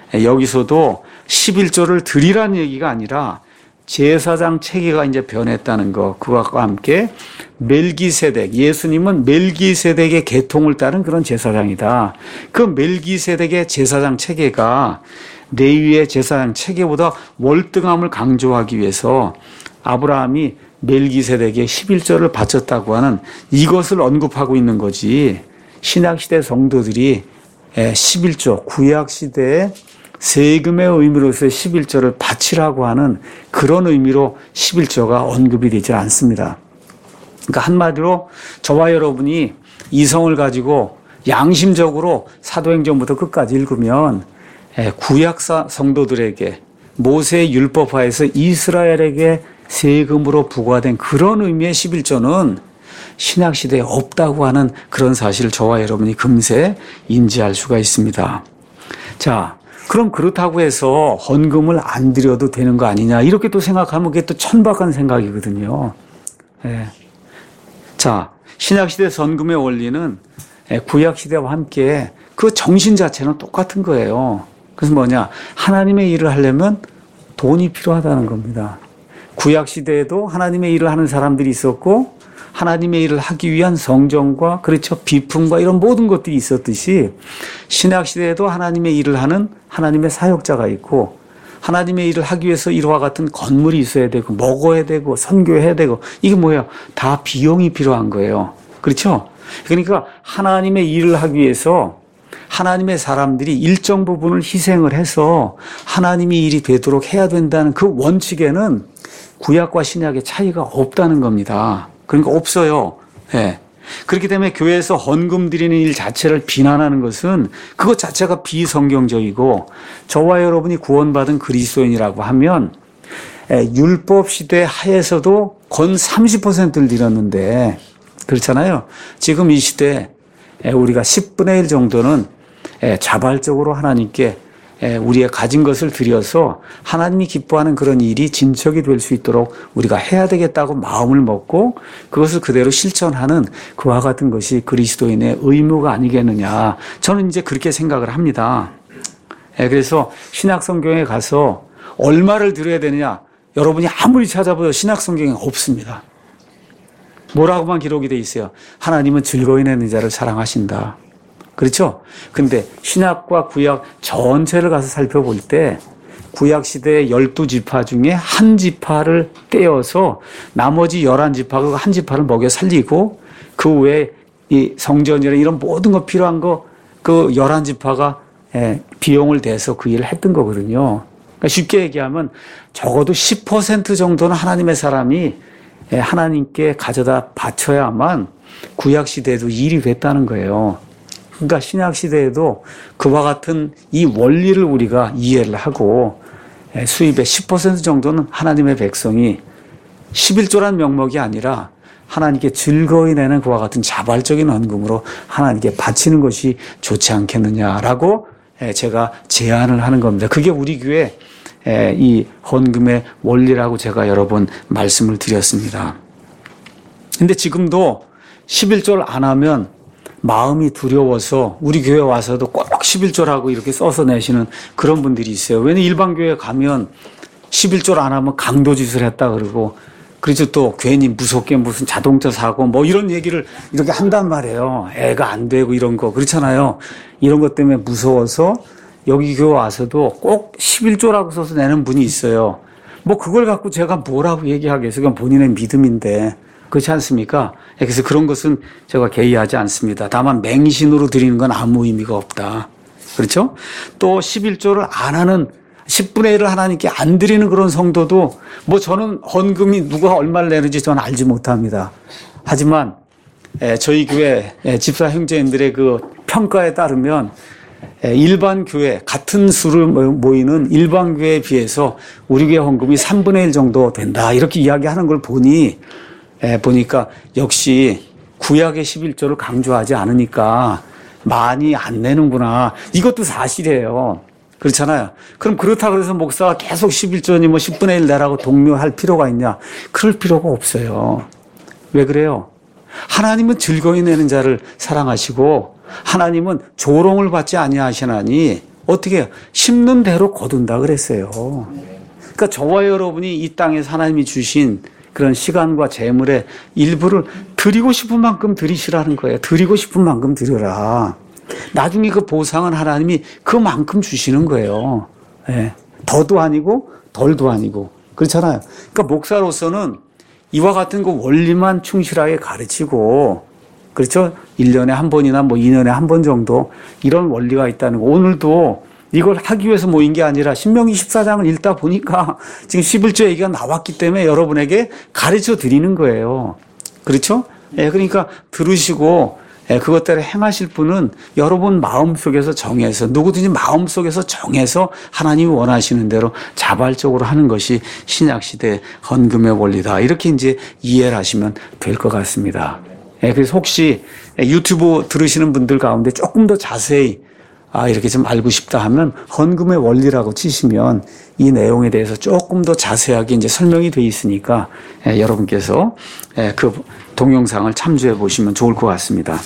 여기서도 십일조를 드리라는 얘기가 아니라 제사장 체계가 이제 변했다는 거, 그와 함께 멜기세덱, 예수님은 멜기세덱의 계통을 따른 그런 제사장이다. 그 멜기세덱의 제사장 체계가 레위의 제사장 체계보다 월등함을 강조하기 위해서 아브라함이 멜기세덱의 십일조를 바쳤다고 하는 이것을 언급하고 있는 거지. 신약시대 성도들이 십일조, 구약시대의 세금의 의미로서의 십일조를 바치라고 하는 그런 의미로 십일조가 언급이 되지 않습니다. 그러니까 한마디로 저와 여러분이 이성을 가지고 양심적으로 사도행전부터 끝까지 읽으면 구약사 성도들에게 모세의 율법하에서 이스라엘에게 세금으로 부과된 그런 의미의 십일조는 신약시대에 없다고 하는 그런 사실을 저와 여러분이 금세 인지할 수가 있습니다. 자, 그럼 그렇다고 해서 헌금을 안 드려도 되는 거 아니냐 이렇게 또 생각하면 그게 또 천박한 생각이거든요. 예. 자, 신약시대 헌금의 원리는 구약시대와 함께 그 정신 자체는 똑같은 거예요. 그래서 뭐냐, 하나님의 일을 하려면 돈이 필요하다는 겁니다. 구약시대에도 하나님의 일을 하는 사람들이 있었고 하나님의 일을 하기 위한 성전과 그렇죠 비품과 이런 모든 것들이 있었듯이 신약시대에도 하나님의 일을 하는 하나님의 사역자가 있고 하나님의 일을 하기 위해서 이와 같은 건물이 있어야 되고 먹어야 되고 선교해야 되고 이게 뭐예요? 다 비용이 필요한 거예요. 그렇죠? 그러니까 하나님의 일을 하기 위해서 하나님의 사람들이 일정 부분을 희생을 해서 하나님의 일이 되도록 해야 된다는 그 원칙에는 구약과 신약의 차이가 없다는 겁니다. 그러니까 없어요. 예. 그렇기 때문에 교회에서 헌금 드리는 일 자체를 비난하는 것은 그것 자체가 비성경적이고 저와 여러분이 구원받은 그리스도인이라고 하면 율법 시대 하에서도 건 삼십 퍼센트를 드렸는데 그렇잖아요. 지금 이 시대 우리가 십분의 일 정도는 자발적으로 하나님께 우리의 가진 것을 드려서 하나님이 기뻐하는 그런 일이 진척이 될 수 있도록 우리가 해야 되겠다고 마음을 먹고 그것을 그대로 실천하는 그와 같은 것이 그리스도인의 의무가 아니겠느냐. 저는 이제 그렇게 생각을 합니다. 그래서 신약성경에 가서 얼마를 드려야 되느냐. 여러분이 아무리 찾아봐도 신약성경에 없습니다. 뭐라고만 기록이 돼 있어요. 하나님은 즐거이 내는 자를 사랑하신다. 그렇죠? 근데 신약과 구약 전체를 가서 살펴볼 때 구약 시대의 열두 지파 중에 한 지파를 떼어서 나머지 열한 지파, 그 한 지파를 먹여 살리고 그 외에 이 성전이나 이런 모든 거 필요한 거 그 열한 지파가 비용을 대서 그 일을 했던 거거든요. 그러니까 쉽게 얘기하면 적어도 십 퍼센트 정도는 하나님의 사람이 하나님께 가져다 바쳐야만 구약 시대에도 일이 됐다는 거예요. 그러니까 신약 시대에도 그와 같은 이 원리를 우리가 이해를 하고 수입의 십 퍼센트 정도는 하나님의 백성이 십일조란 명목이 아니라 하나님께 즐거이 내는 그와 같은 자발적인 헌금으로 하나님께 바치는 것이 좋지 않겠느냐라고 제가 제안을 하는 겁니다. 그게 우리 교회 이 헌금의 원리라고 제가 여러 번 말씀을 드렸습니다. 근데 지금도 십일조를 안 하면 마음이 두려워서 우리 교회 와서도 꼭 십일조라고 이렇게 써서 내시는 그런 분들이 있어요. 왜냐면 일반 교회 가면 십일조를 안 하면 강도짓을 했다 그러고 그래서 또 괜히 무섭게 무슨 자동차 사고 뭐 이런 얘기를 이렇게 한단 말이에요. 애가 안 되고 이런 거 그렇잖아요. 이런 것 때문에 무서워서 여기 교회 와서도 꼭 십일조라고 써서 내는 분이 있어요. 뭐 그걸 갖고 제가 뭐라고 얘기하겠어요. 그건 본인의 믿음인데. 그렇지 않습니까? 그래서 그런 것은 제가 개의하지 않습니다. 다만 맹신으로 드리는 건 아무 의미가 없다. 그렇죠? 또 십일조를 안 하는 십분의 일을 하나님께 안 드리는 그런 성도도 뭐 저는 헌금이 누가 얼마를 내는지 저는 알지 못합니다. 하지만 저희 교회 집사 형제님들의 그 평가에 따르면 일반 교회, 같은 수를 모이는 일반 교회에 비해서 우리 교회 헌금이 삼분의 일 정도 된다. 이렇게 이야기하는 걸 보니, 보니까 역시 구약의 십일조를 강조하지 않으니까 많이 안 내는구나. 이것도 사실이에요. 그렇잖아요. 그럼 그렇다고 해서 목사가 계속 십일조니 뭐 십분의 일 내라고 독려할 필요가 있냐? 그럴 필요가 없어요. 왜 그래요? 하나님은 즐거이 내는 자를 사랑하시고 하나님은 조롱을 받지 아니하시나니 어떻게 해요? 심는 대로 거둔다 그랬어요. 그러니까 저와 여러분이 이 땅에서 하나님이 주신 그런 시간과 재물의 일부를 드리고 싶은 만큼 드리시라는 거예요. 드리고 싶은 만큼 드려라. 나중에 그 보상은 하나님이 그만큼 주시는 거예요. 예. 더도 아니고 덜도 아니고. 그렇잖아요. 그러니까 목사로서는 이와 같은 그 원리만 충실하게 가르치고, 그렇죠? 일 년에 한 번이나 뭐 이 년에 한 번 정도 이런 원리가 있다는 거. 오늘도 이걸 하기 위해서 모인 게 아니라 신명기 십사 장을 읽다 보니까 지금 십일조 얘기가 나왔기 때문에 여러분에게 가르쳐 드리는 거예요. 그렇죠? 예, 그러니까 들으시고 예, 그것대로 행하실 분은 여러분 마음속에서 정해서 누구든지 마음속에서 정해서 하나님이 원하시는 대로 자발적으로 하는 것이 신약시대 헌금의 원리다. 이렇게 이제 이해를 하시면 될 것 같습니다. 예, 그래서 혹시 유튜브 들으시는 분들 가운데 조금 더 자세히 아, 이렇게 좀 알고 싶다 하면 헌금의 원리라고 치시면 이 내용에 대해서 조금 더 자세하게 이제 설명이 되어 있으니까 예, 여러분께서 예, 그 동영상을 참조해 보시면 좋을 것 같습니다.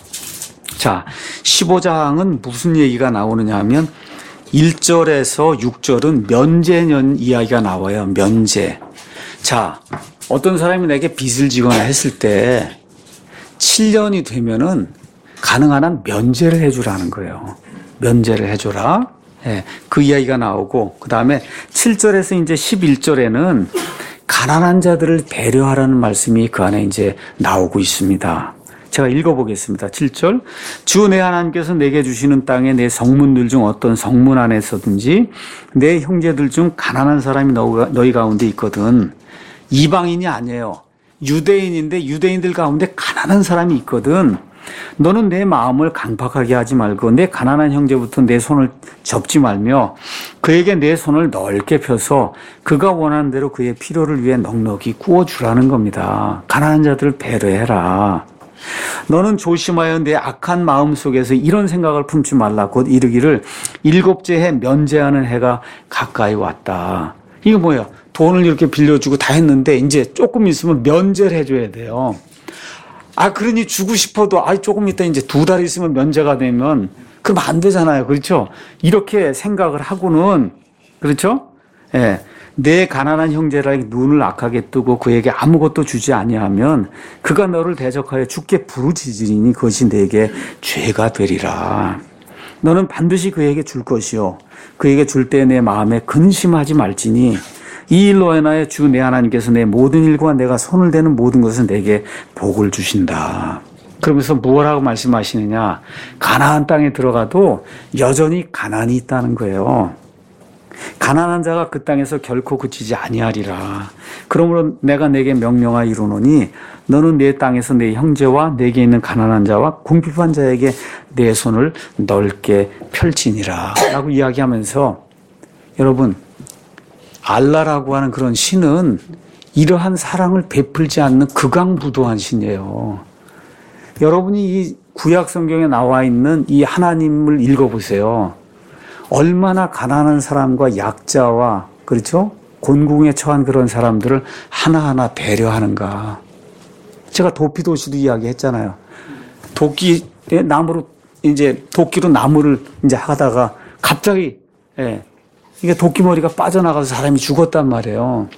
자, 십오 장은 무슨 얘기가 나오느냐 하면 일 절에서 육 절은 면제년 이야기가 나와요. 면제. 자, 어떤 사람이 내게 빚을 지거나 했을 때 칠 년이 되면은 가능한 한 면제를 해주라는 거예요. 면제를 해줘라. 예, 그 이야기가 나오고, 그 다음에 칠 절에서 이제 십일 절에는 가난한 자들을 배려하라는 말씀이 그 안에 이제 나오고 있습니다. 제가 읽어보겠습니다. 칠 절. 주 내 하나님께서 내게 주시는 땅에 내 성문들 중 어떤 성문 안에서든지 내 형제들 중 가난한 사람이 너희 가운데 있거든. 이방인이 아니에요. 유대인인데 유대인들 가운데 가난한 사람이 있거든. 너는 내 마음을 강팍하게 하지 말고 내 가난한 형제부터 내 손을 접지 말며 그에게 내 손을 넓게 펴서 그가 원하는 대로 그의 필요를 위해 넉넉히 구워주라는 겁니다. 가난한 자들을 배려해라. 너는 조심하여 내 악한 마음 속에서 이런 생각을 품지 말라. 곧 이르기를 일곱째 해 면제하는 해가 가까이 왔다. 이거 뭐예요? 돈을 이렇게 빌려주고 다 했는데 이제 조금 있으면 면제를 해줘야 돼요. 아, 그러니 주고 싶어도, 아, 조금 있다 이제 두 달 있으면 면제가 되면, 그럼 안 되잖아요. 그렇죠? 이렇게 생각을 하고는, 그렇죠? 예. 내 가난한 형제라 눈을 악하게 뜨고 그에게 아무것도 주지 아니하면 그가 너를 대적하여 죽게 부르짖으리니 그것이 내게 죄가 되리라. 너는 반드시 그에게 줄 것이요. 그에게 줄 때 내 마음에 근심하지 말지니 이 일로 인하여 주 내 하나님께서 내 모든 일과 내가 손을 대는 모든 것은 내게 복을 주신다. 그러면서 무엇라고 말씀하시느냐? 가나안 땅에 들어가도 여전히 가난이 있다는 거예요. 가난한 자가 그 땅에서 결코 그치지 아니하리라. 그러므로 내가 내게 명령하여 이르노니 너는 내 땅에서 내 형제와 내게 있는 가난한 자와 궁핍한 자에게 내 손을 넓게 펼치니라 라고 이야기하면서, 여러분, 알라라고 하는 그런 신은 이러한 사랑을 베풀지 않는 극악무도한 신이에요. 여러분이 이 구약 성경에 나와 있는 이 하나님을 읽어보세요. 얼마나 가난한 사람과 약자와, 그렇죠? 곤궁에 처한 그런 사람들을 하나하나 배려하는가. 제가 도피도시도 이야기했잖아요. 도끼, 나무로, 이제 도끼로 나무를 이제 하다가 갑자기, 예, 이게 도끼머리가 빠져나가서 사람이 죽었단 말이에요.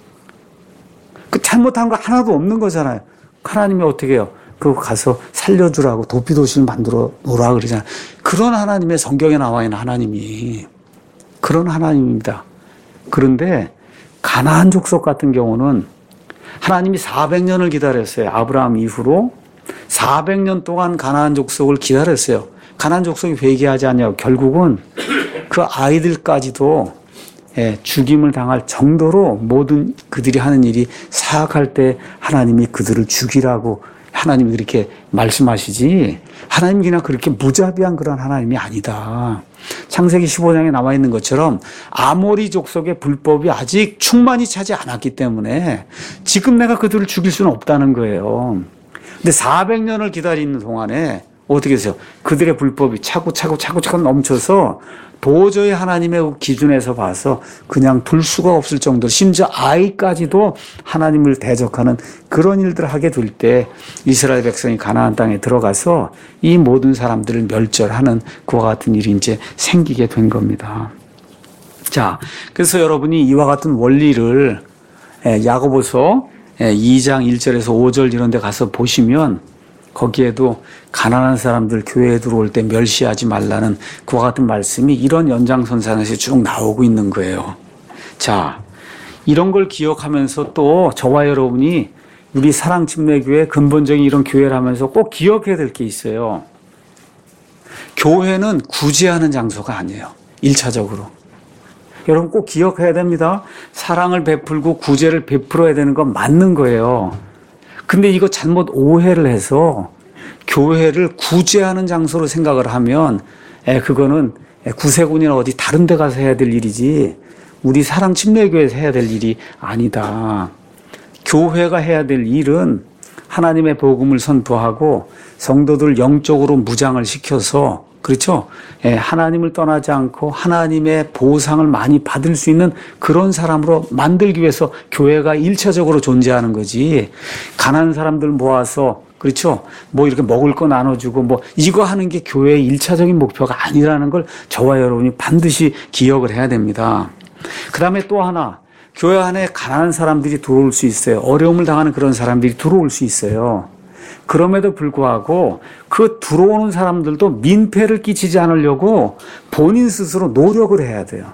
그 잘못한 거 하나도 없는 거잖아요. 하나님이 어떻게 해요? 그거 가서 살려주라고 도피도시를 만들어 놓으라 그러잖아요. 그런 하나님의 성경에 나와 있는 하나님이 그런 하나님입니다. 그런데 가나안 족속 같은 경우는 하나님이 사백 년을 기다렸어요. 아브라함 이후로 사백 년 동안 가나안 족속을 기다렸어요. 가나안 족속이 회개하지 않냐고 결국은 그 아이들까지도 예, 죽임을 당할 정도로 모든 그들이 하는 일이 사악할 때 하나님이 그들을 죽이라고 하나님이 그렇게 말씀하시지 하나님이 그냥 그렇게 무자비한 그런 하나님이 아니다. 창세기 십오 장에 나와 있는 것처럼 아모리 족속의 불법이 아직 충만히 차지 않았기 때문에 지금 내가 그들을 죽일 수는 없다는 거예요. 근데 사백 년을 기다리는 동안에 어떻게 해서요? 그들의 불법이 차고차고 차고차고 넘쳐서 도저히 하나님의 기준에서 봐서 그냥 둘 수가 없을 정도, 심지어 아이까지도 하나님을 대적하는 그런 일들을 하게 될 때 이스라엘 백성이 가나안 땅에 들어가서 이 모든 사람들을 멸절하는 그와 같은 일이 이제 생기게 된 겁니다. 자, 그래서 여러분이 이와 같은 원리를 야고보서 이 장 일 절에서 오 절 이런 데 가서 보시면 거기에도 가난한 사람들 교회에 들어올 때 멸시하지 말라는 그와 같은 말씀이 이런 연장선상에서 쭉 나오고 있는 거예요. 자, 이런 걸 기억하면서 또 저와 여러분이 우리 사랑침례교회 근본적인 이런 교회를 하면서 꼭 기억해야 될 게 있어요. 교회는 구제하는 장소가 아니에요. 일차적으로. 여러분 꼭 기억해야 됩니다. 사랑을 베풀고 구제를 베풀어야 되는 건 맞는 거예요. 근데 이거 잘못 오해를 해서 교회를 구제하는 장소로 생각을 하면 에, 그거는 구세군이나 어디 다른 데 가서 해야 될 일이지 우리 사랑침례교회에서 해야 될 일이 아니다. 교회가 해야 될 일은 하나님의 복음을 선포하고 성도들 영적으로 무장을 시켜서 그렇죠? 예, 하나님을 떠나지 않고 하나님의 보상을 많이 받을 수 있는 그런 사람으로 만들기 위해서 교회가 일차적으로 존재하는 거지. 가난한 사람들 모아서 그렇죠? 뭐 이렇게 먹을 거 나눠주고 뭐 이거 하는 게 교회의 일차적인 목표가 아니라는 걸 저와 여러분이 반드시 기억을 해야 됩니다. 그 다음에 또 하나, 교회 안에 가난한 사람들이 들어올 수 있어요. 어려움을 당하는 그런 사람들이 들어올 수 있어요. 그럼에도 불구하고 그 들어오는 사람들도 민폐를 끼치지 않으려고 본인 스스로 노력을 해야 돼요.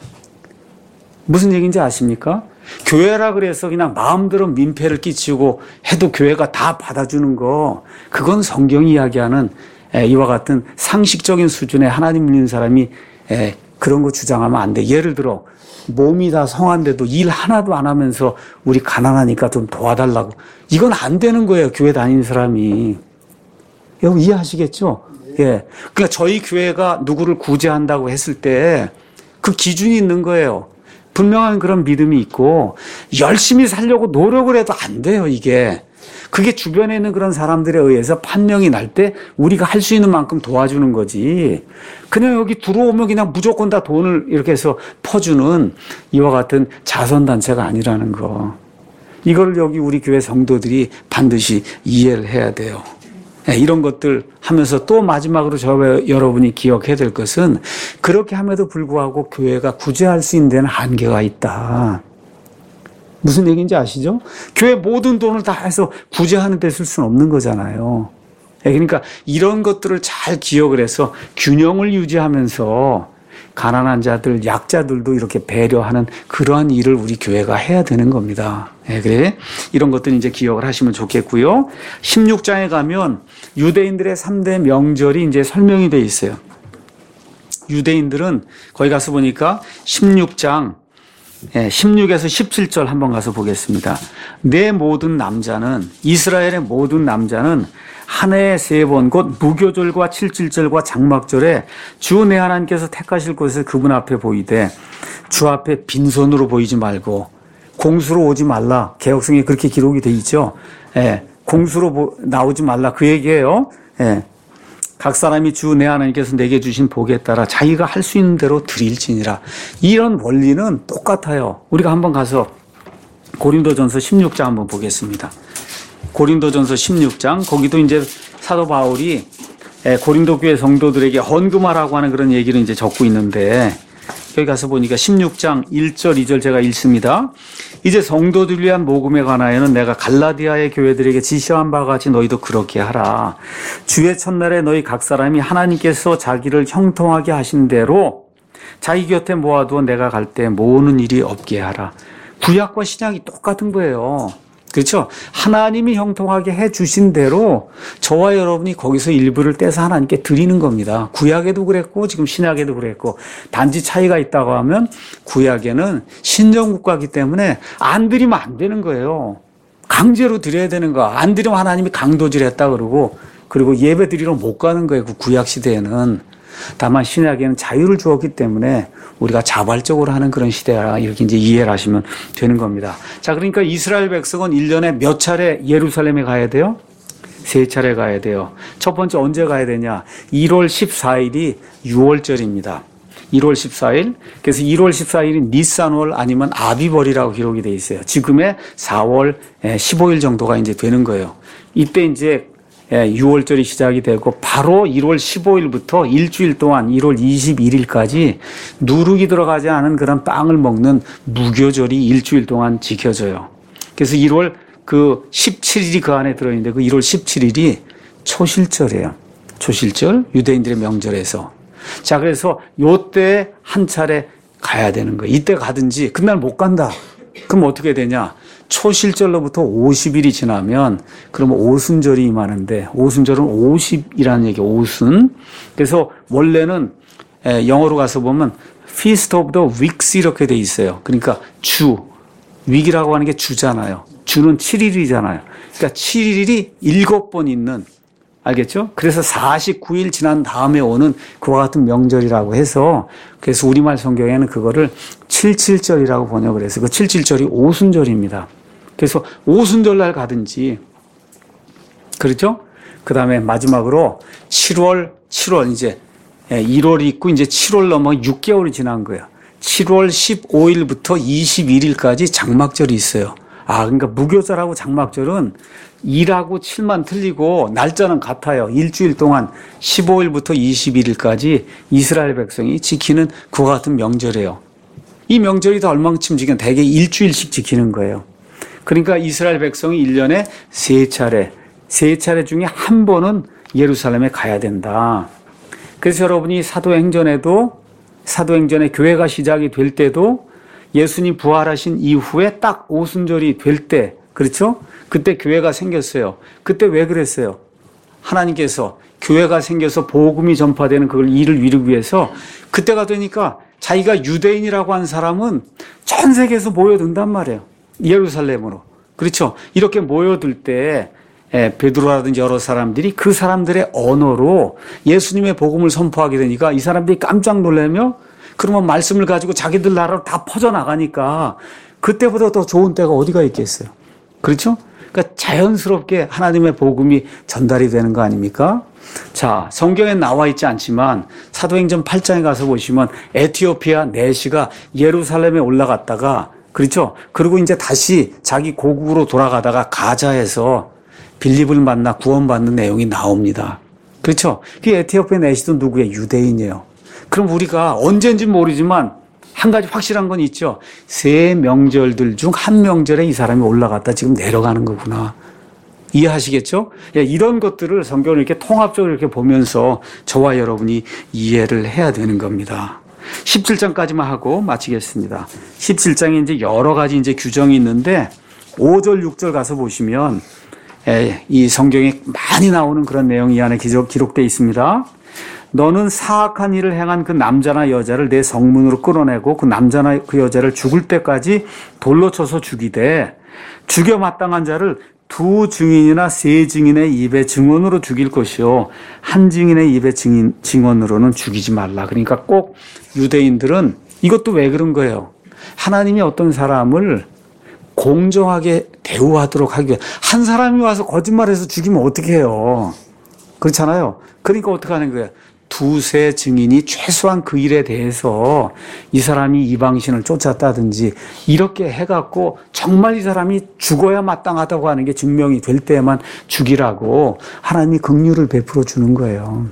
무슨 얘기인지 아십니까? 교회라 그래서 그냥 마음대로 민폐를 끼치고 해도 교회가 다 받아주는 거, 그건 성경이 이야기하는 이와 같은 상식적인 수준의 하나님 믿는 사람이 그런 거 주장하면 안 돼. 예를 들어 몸이 다 성한데도 일 하나도 안 하면서 우리 가난하니까 좀 도와달라고. 이건 안 되는 거예요. 교회 다니는 사람이. 여러분 이해하시겠죠? 예. 그러니까 저희 교회가 누구를 구제한다고 했을 때 그 기준이 있는 거예요. 분명한 그런 믿음이 있고 열심히 살려고 노력을 해도 안 돼요, 이게. 그게 주변에 있는 그런 사람들에 의해서 판명이 날 때 우리가 할 수 있는 만큼 도와주는 거지. 그냥 여기 들어오면 그냥 무조건 다 돈을 이렇게 해서 퍼주는 이와 같은 자선단체가 아니라는 거. 이걸 여기 우리 교회 성도들이 반드시 이해를 해야 돼요. 이런 것들 하면서 또 마지막으로 저 여러분이 기억해야 될 것은 그렇게 함에도 불구하고 교회가 구제할 수 있는 데는 한계가 있다. 무슨 얘기인지 아시죠? 교회 모든 돈을 다 해서 구제하는 데 쓸 수는 없는 거잖아요. 그러니까 이런 것들을 잘 기억을 해서 균형을 유지하면서 가난한 자들, 약자들도 이렇게 배려하는 그러한 일을 우리 교회가 해야 되는 겁니다. 네, 그래. 이런 것들 이제 기억을 하시면 좋겠고요. 십육 장에 가면 유대인들의 삼 대 명절이 이제 설명이 돼 있어요. 유대인들은 거기 가서 보니까 십육 장 십육에서 십칠 절 한번 가서 보겠습니다. 내 모든 남자는, 이스라엘의 모든 남자는 한 해에 세 번 곧 무교절과 칠칠절과 장막절에 주 내 하나님께서 택하실 곳에서 그분 앞에 보이되 주 앞에 빈손으로 보이지 말고 공수로 오지 말라. 개혁성에 그렇게 기록이 돼 있죠. 예, 공수로 나오지 말라 그 얘기예요. 예. 각 사람이 주 내 하나님께서 내게 주신 복에 따라 자기가 할 수 있는 대로 드릴지니라. 이런 원리는 똑같아요. 우리가 한번 가서 고린도전서 십육 장 한번 보겠습니다. 고린도전서 십육 장, 거기도 이제 사도 바울이 고린도 교회 성도들에게 헌금하라고 하는 그런 얘기를 이제 적고 있는데, 여기 가서 보니까 십육 장 일 절, 이 절 제가 읽습니다. 이제 성도들 위한 모금에 관하여는 내가 갈라디아의 교회들에게 지시한 바와 같이 너희도 그렇게 하라. 주의 첫날에 너희 각 사람이 하나님께서 자기를 형통하게 하신 대로 자기 곁에 모아두어 내가 갈 때 모으는 일이 없게 하라. 구약과 신약이 똑같은 거예요. 그렇죠? 하나님이 형통하게 해 주신 대로 저와 여러분이 거기서 일부를 떼서 하나님께 드리는 겁니다. 구약에도 그랬고 지금 신약에도 그랬고, 단지 차이가 있다고 하면 구약에는 신정국가이기 때문에 안 드리면 안 되는 거예요. 강제로 드려야 되는 거. 안 드리면 하나님이 강도질했다 그러고 그리고 예배 드리러 못 가는 거예요. 그 구약 시대에는. 다만 신약에는 자유를 주었기 때문에 우리가 자발적으로 하는 그런 시대라 이렇게 이제 이해를 하시면 되는 겁니다. 자, 그러니까 이스라엘 백성은 일 년에 몇 차례 예루살렘에 가야 돼요? 세 차례 가야 돼요. 첫 번째 언제 가야 되냐? 일월 십사일이 유월절입니다. 일월 십사일. 그래서 일월 십사일이 니산월 아니면 아비벌이라고 기록이 돼 있어요. 지금의 사월 십오일 정도가 이제 되는 거예요. 이때 이제 유월절이 시작이 되고 바로 일월 십오일부터 일주일 동안 일월 이십일일까지 누룩이 들어가지 않은 그런 빵을 먹는 무교절이 일주일 동안 지켜져요. 그래서 일월 그 십칠일이 그 안에 들어있는데 그 일월 십칠일이 초실절이에요. 초실절, 유대인들의 명절에서. 자, 그래서 요때 한 차례 가야 되는 거예요. 이때 가든지 그날 못 간다. 그럼 어떻게 되냐? 초실절로부터 오십일이 지나면 그러면 오순절이 임하는데 오순절은 오십이라는 얘기예요. 오순. 그래서 원래는 영어로 가서 보면 Feast of the Weeks 이렇게 돼 있어요. 그러니까 주. 위기라고 하는 게 주잖아요. 주는 칠일이잖아요. 그러니까 칠일이 일곱 번 있는, 알겠죠? 그래서 사십구일 지난 다음에 오는 그와 같은 명절이라고 해서 그래서 우리말 성경에는 그거를 칠칠절이라고 번역을 해서 그 칠칠절이 오순절입니다. 그래서 오순절날 가든지, 그렇죠? 그 다음에 마지막으로 칠월, 칠월 이제 일월이 있고 이제 칠월 넘어 육 개월이 지난 거예요. 칠월 십오일부터 이십일일까지 장막절이 있어요. 아, 그러니까 무교절하고 장막절은 일하고 칠만 틀리고 날짜는 같아요. 일주일 동안 십오일부터 이십일일까지 이스라엘 백성이 지키는 그와 같은 명절이에요. 이 명절이 다 얼마큼 지키면 대개 일주일씩 지키는 거예요. 그러니까 이스라엘 백성이 일 년에 세 차례, 세 차례 중에 한 번은 예루살렘에 가야 된다. 그래서 여러분이 사도행전에도 사도행전에 교회가 시작이 될 때도 예수님 부활하신 이후에 딱 오순절이 될 때, 그렇죠? 그때 교회가 생겼어요. 그때 왜 그랬어요? 하나님께서 교회가 생겨서 복음이 전파되는 그걸 일을 이루기 위해서 그때가 되니까 자기가 유대인이라고 한 사람은 전 세계에서 모여든단 말이에요. 예루살렘으로. 그렇죠? 이렇게 모여들 때 베드로라든지 여러 사람들이 그 사람들의 언어로 예수님의 복음을 선포하게 되니까 이 사람들이 깜짝 놀라며 그러면 말씀을 가지고 자기들 나라로 다 퍼져나가니까 그때보다 더 좋은 때가 어디가 있겠어요. 그렇죠? 그러니까 자연스럽게 하나님의 복음이 전달이 되는 거 아닙니까? 자, 성경에 나와 있지 않지만 사도행전 팔 장에 가서 보시면 에티오피아 내시가 예루살렘에 올라갔다가, 그렇죠? 그리고 이제 다시 자기 고국으로 돌아가다가 가자에서 빌립을 만나 구원받는 내용이 나옵니다. 그렇죠? 그 에티오피아 내시도 누구예요? 유대인이에요. 그럼 우리가 언제인지 모르지만 한 가지 확실한 건 있죠. 세 명절들 중 한 명절에 이 사람이 올라갔다 지금 내려가는 거구나. 이해하시겠죠? 예, 이런 것들을 성경을 이렇게 통합적으로 이렇게 보면서 저와 여러분이 이해를 해야 되는 겁니다. 십칠 장까지만 하고 마치겠습니다. 십칠 장에 이제 여러 가지 이제 규정이 있는데 오 절, 육 절 가서 보시면 예, 이 성경에 많이 나오는 그런 내용이 이 안에 기록되어 있습니다. 너는 사악한 일을 행한 그 남자나 여자를 내 성문으로 끌어내고 그 남자나 그 여자를 죽을 때까지 돌로 쳐서 죽이되 죽여 마땅한 자를 두 증인이나 세 증인의 입에 증언으로 죽일 것이요 한 증인의 입에 증인, 증언으로는 죽이지 말라. 그러니까 꼭 유대인들은 이것도 왜 그런 거예요? 하나님이 어떤 사람을 공정하게 대우하도록 하기 위해 한 사람이 와서 거짓말해서 죽이면 어떻게 해요? 그렇잖아요. 그러니까 어떻게 하는 거예요? 두세 증인이 최소한 그 일에 대해서 이 사람이 이방신을 쫓았다든지 이렇게 해갖고 정말 이 사람이 죽어야 마땅하다고 하는 게 증명이 될 때만 죽이라고 하나님이 긍휼을 베풀어 주는 거예요.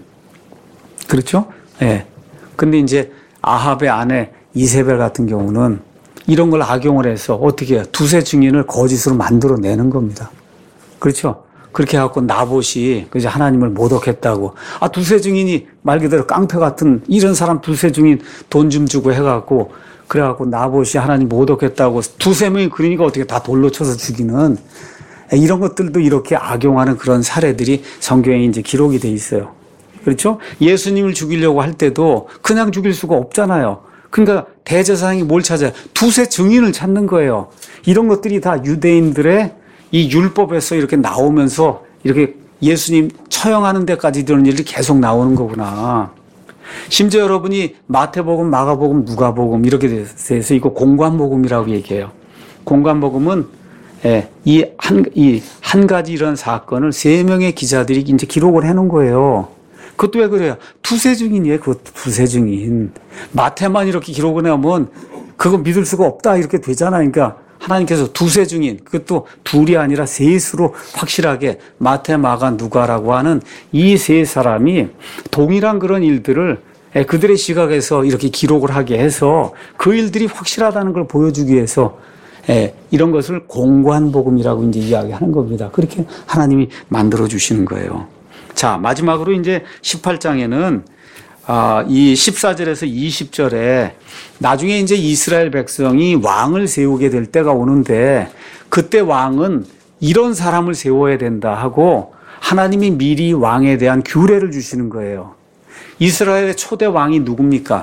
그렇죠? 예. 네. 근데 이제 아합의 아내 이세벨 같은 경우는 이런 걸 악용을 해서 어떻게 해요? 두세 증인을 거짓으로 만들어내는 겁니다. 그렇죠? 그렇게 해갖고 나봇이 그제 하나님을 모독했다고. 아, 두세 증인이 말 그대로 깡패 같은 이런 사람 두세 증인 돈 좀 주고 해갖고 그래갖고 나봇이 하나님 모독했다고 두세 명이 그러니까 어떻게 다 돌로 쳐서 죽이는 이런 것들도 이렇게 악용하는 그런 사례들이 성경에 이제 기록이 돼 있어요. 그렇죠? 예수님을 죽이려고 할 때도 그냥 죽일 수가 없잖아요. 그러니까 대제사장이 뭘 찾아요? 두세 증인을 찾는 거예요. 이런 것들이 다 유대인들의 이 율법에서 이렇게 나오면서 이렇게 예수님 처형하는 데까지 이런 일이 계속 나오는 거구나. 심지어 여러분이 마태복음, 마가복음, 누가복음 이렇게 돼서 이거 공관복음이라고 얘기해요. 공관복음은 예, 이 한, 이 한 가지 이런 사건을 세 명의 기자들이 이제 기록을 해 놓은 거예요. 그것도 왜 그래요? 투세 증인이에요. 그 투세 증인. 마태만 이렇게 기록을 해오면 그거 믿을 수가 없다 이렇게 되잖아요. 그러니까 하나님께서 두세 증인, 그것도 둘이 아니라 셋으로 확실하게 마태, 마가, 누가라고 하는 이 세 사람이 동일한 그런 일들을 그들의 시각에서 이렇게 기록을 하게 해서 그 일들이 확실하다는 걸 보여주기 위해서 이런 것을 공관복음이라고 이제 이야기하는 겁니다. 그렇게 하나님이 만들어 주시는 거예요. 자, 마지막으로 이제 십팔 장에는 아, 이 십사 절에서 이십 절에 나중에 이제 이스라엘 백성이 왕을 세우게 될 때가 오는데 그때 왕은 이런 사람을 세워야 된다 하고 하나님이 미리 왕에 대한 규례를 주시는 거예요. 이스라엘의 초대 왕이 누굽니까?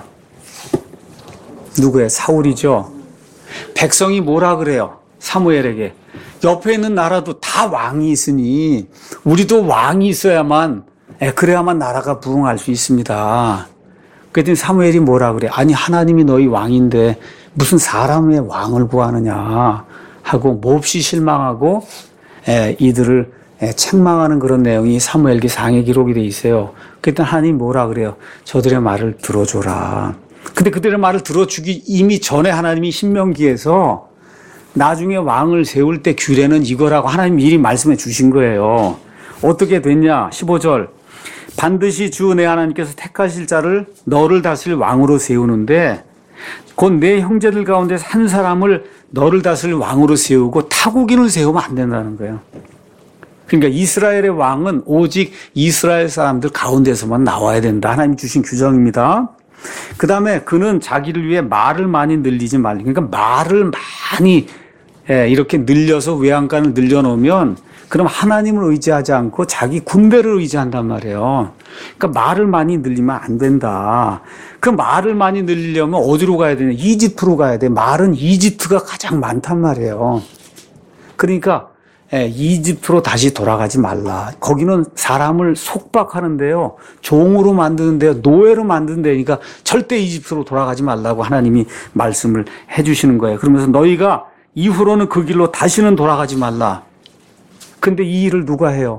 누구예요? 사울이죠. 백성이 뭐라 그래요? 사무엘에게. 옆에 있는 나라도 다 왕이 있으니 우리도 왕이 있어야만 그래야만 나라가 부흥할 수 있습니다. 그랬더니 사무엘이 뭐라 그래? 아니 하나님이 너희 왕인데 무슨 사람의 왕을 구하느냐 하고 몹시 실망하고 이들을 책망하는 그런 내용이 사무엘기 상에 기록이 돼 있어요. 그랬더니 하나님이 뭐라 그래요? 저들의 말을 들어줘라. 근데 그들의 말을 들어주기 이미 전에 하나님이 신명기에서 나중에 왕을 세울 때 규례는 이거라고 하나님이 미리 말씀해 주신 거예요. 어떻게 됐냐? 십오 절. 반드시 주 내 하나님께서 택하실 자를 너를 다스릴 왕으로 세우는데 곧 내 형제들 가운데 한 사람을 너를 다스릴 왕으로 세우고 타국인을 세우면 안 된다는 거예요. 그러니까 이스라엘의 왕은 오직 이스라엘 사람들 가운데서만 나와야 된다. 하나님 주신 규정입니다. 그 다음에 그는 자기를 위해 말을 많이 늘리지 말라. 그러니까 말을 많이 이렇게 늘려서 외양간을 늘려놓으면 그럼 하나님을 의지하지 않고 자기 군대를 의지한단 말이에요. 그러니까 말을 많이 늘리면 안 된다. 그 말을 많이 늘리려면 어디로 가야 되냐? 이집트로 가야 돼. 말은 이집트가 가장 많단 말이에요. 그러니까 이집트로 다시 돌아가지 말라. 거기는 사람을 속박하는데요. 종으로 만드는데요. 노예로 만드는데니까 절대 이집트로 돌아가지 말라고 하나님이 말씀을 해 주시는 거예요. 그러면서 너희가 이후로는 그 길로 다시는 돌아가지 말라. 근데 이 일을 누가 해요?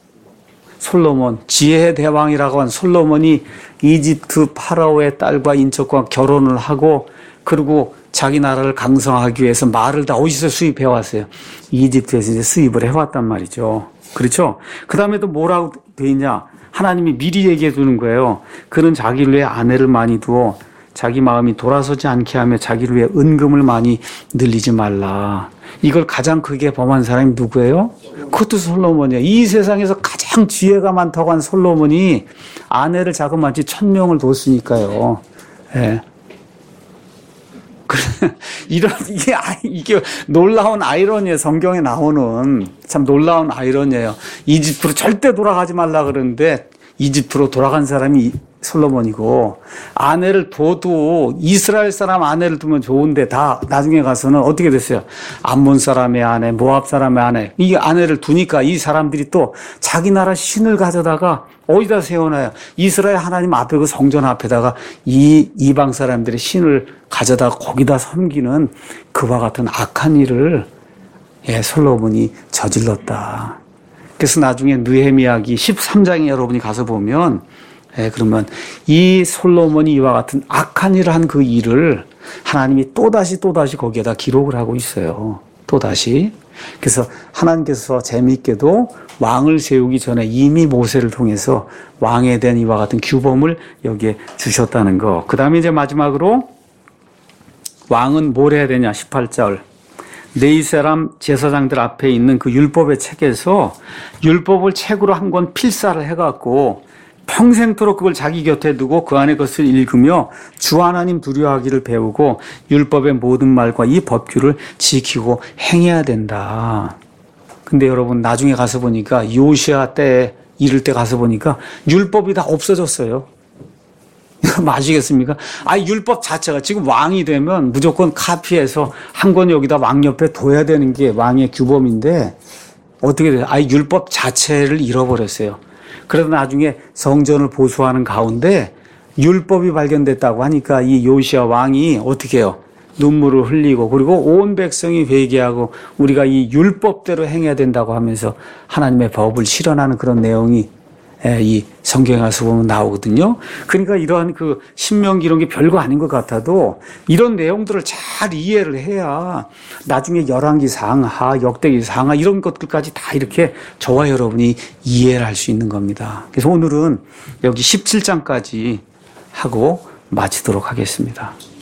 솔로몬, 지혜의 대왕이라고 한 솔로몬이 이집트 파라오의 딸과 인척과 결혼을 하고 그리고 자기 나라를 강성하기 위해서 말을 다 어디서 수입해 왔어요? 이집트에서 이제 수입을 해왔단 말이죠. 그렇죠? 그 다음에 또 뭐라고 돼 있냐? 하나님이 미리 얘기해 주는 거예요. 그는 자기를 위해 아내를 많이 두어 자기 마음이 돌아서지 않게 하며 자기를 위해 은금을 많이 늘리지 말라. 이걸 가장 크게 범한 사람이 누구예요? 그것도 솔로몬이에요. 이 세상에서 가장 지혜가 많다고 한 솔로몬이 아내를 자그마치 천 명을 뒀으니까요. 예. 이런, 이게, 이게 놀라운 아이러니예요. 성경에 나오는 참 놀라운 아이러니예요. 이집트로 절대 돌아가지 말라 그러는데 이집트로 돌아간 사람이 솔로몬이고 아내를 둬도 이스라엘 사람 아내를 두면 좋은데 다 나중에 가서는 어떻게 됐어요? 암몬 사람의 아내, 모압 사람의 아내 이 아내를 두니까 이 사람들이 또 자기 나라 신을 가져다가 어디다 세워놔요? 이스라엘 하나님 앞에 그 성전 앞에다가 이 이방 사람들의 신을 가져다가 거기다 섬기는 그와 같은 악한 일을 예, 솔로몬이 저질렀다. 그래서 나중에 느헤미야기 십삼 장에 여러분이 가서 보면 예, 그러면 이 솔로몬이 이와 같은 악한 일을 한 그 일을 하나님이 또다시 또다시 거기에다 기록을 하고 있어요. 또다시. 그래서 하나님께서 재미있게도 왕을 세우기 전에 이미 모세를 통해서 왕에 대한 이와 같은 규범을 여기에 주셨다는 거. 그 다음에 이제 마지막으로 왕은 뭘 해야 되냐? 십팔 절. 네 사람 제사장들 앞에 있는 그 율법의 책에서 율법을 책으로 한 권 필사를 해갖고 평생토록 그걸 자기 곁에 두고 그 안에 것을 읽으며 주 하나님 두려워하기를 배우고 율법의 모든 말과 이 법규를 지키고 행해야 된다. 근데 여러분 나중에 가서 보니까 요시아 때에 이럴 때 가서 보니까 율법이 다 없어졌어요. 마시겠습니까? 아, 율법 자체가 지금 왕이 되면 무조건 카피해서 한 권 여기다 왕 옆에 둬야 되는 게 왕의 규범인데 어떻게 돼요? 아, 율법 자체를 잃어버렸어요. 그래서 나중에 성전을 보수하는 가운데 율법이 발견됐다고 하니까 이 요시야 왕이 어떻게 해요? 눈물을 흘리고 그리고 온 백성이 회개하고 우리가 이 율법대로 행해야 된다고 하면서 하나님의 법을 실현하는 그런 내용이 이 성경에 가서 보면 나오거든요. 그러니까 이러한 그 신명기 이런 게 별거 아닌 것 같아도 이런 내용들을 잘 이해를 해야 나중에 열왕기 상하, 역대기 상하 이런 것들까지 다 이렇게 저와 여러분이 이해를 할 수 있는 겁니다. 그래서 오늘은 여기 십칠 장까지 하고 마치도록 하겠습니다.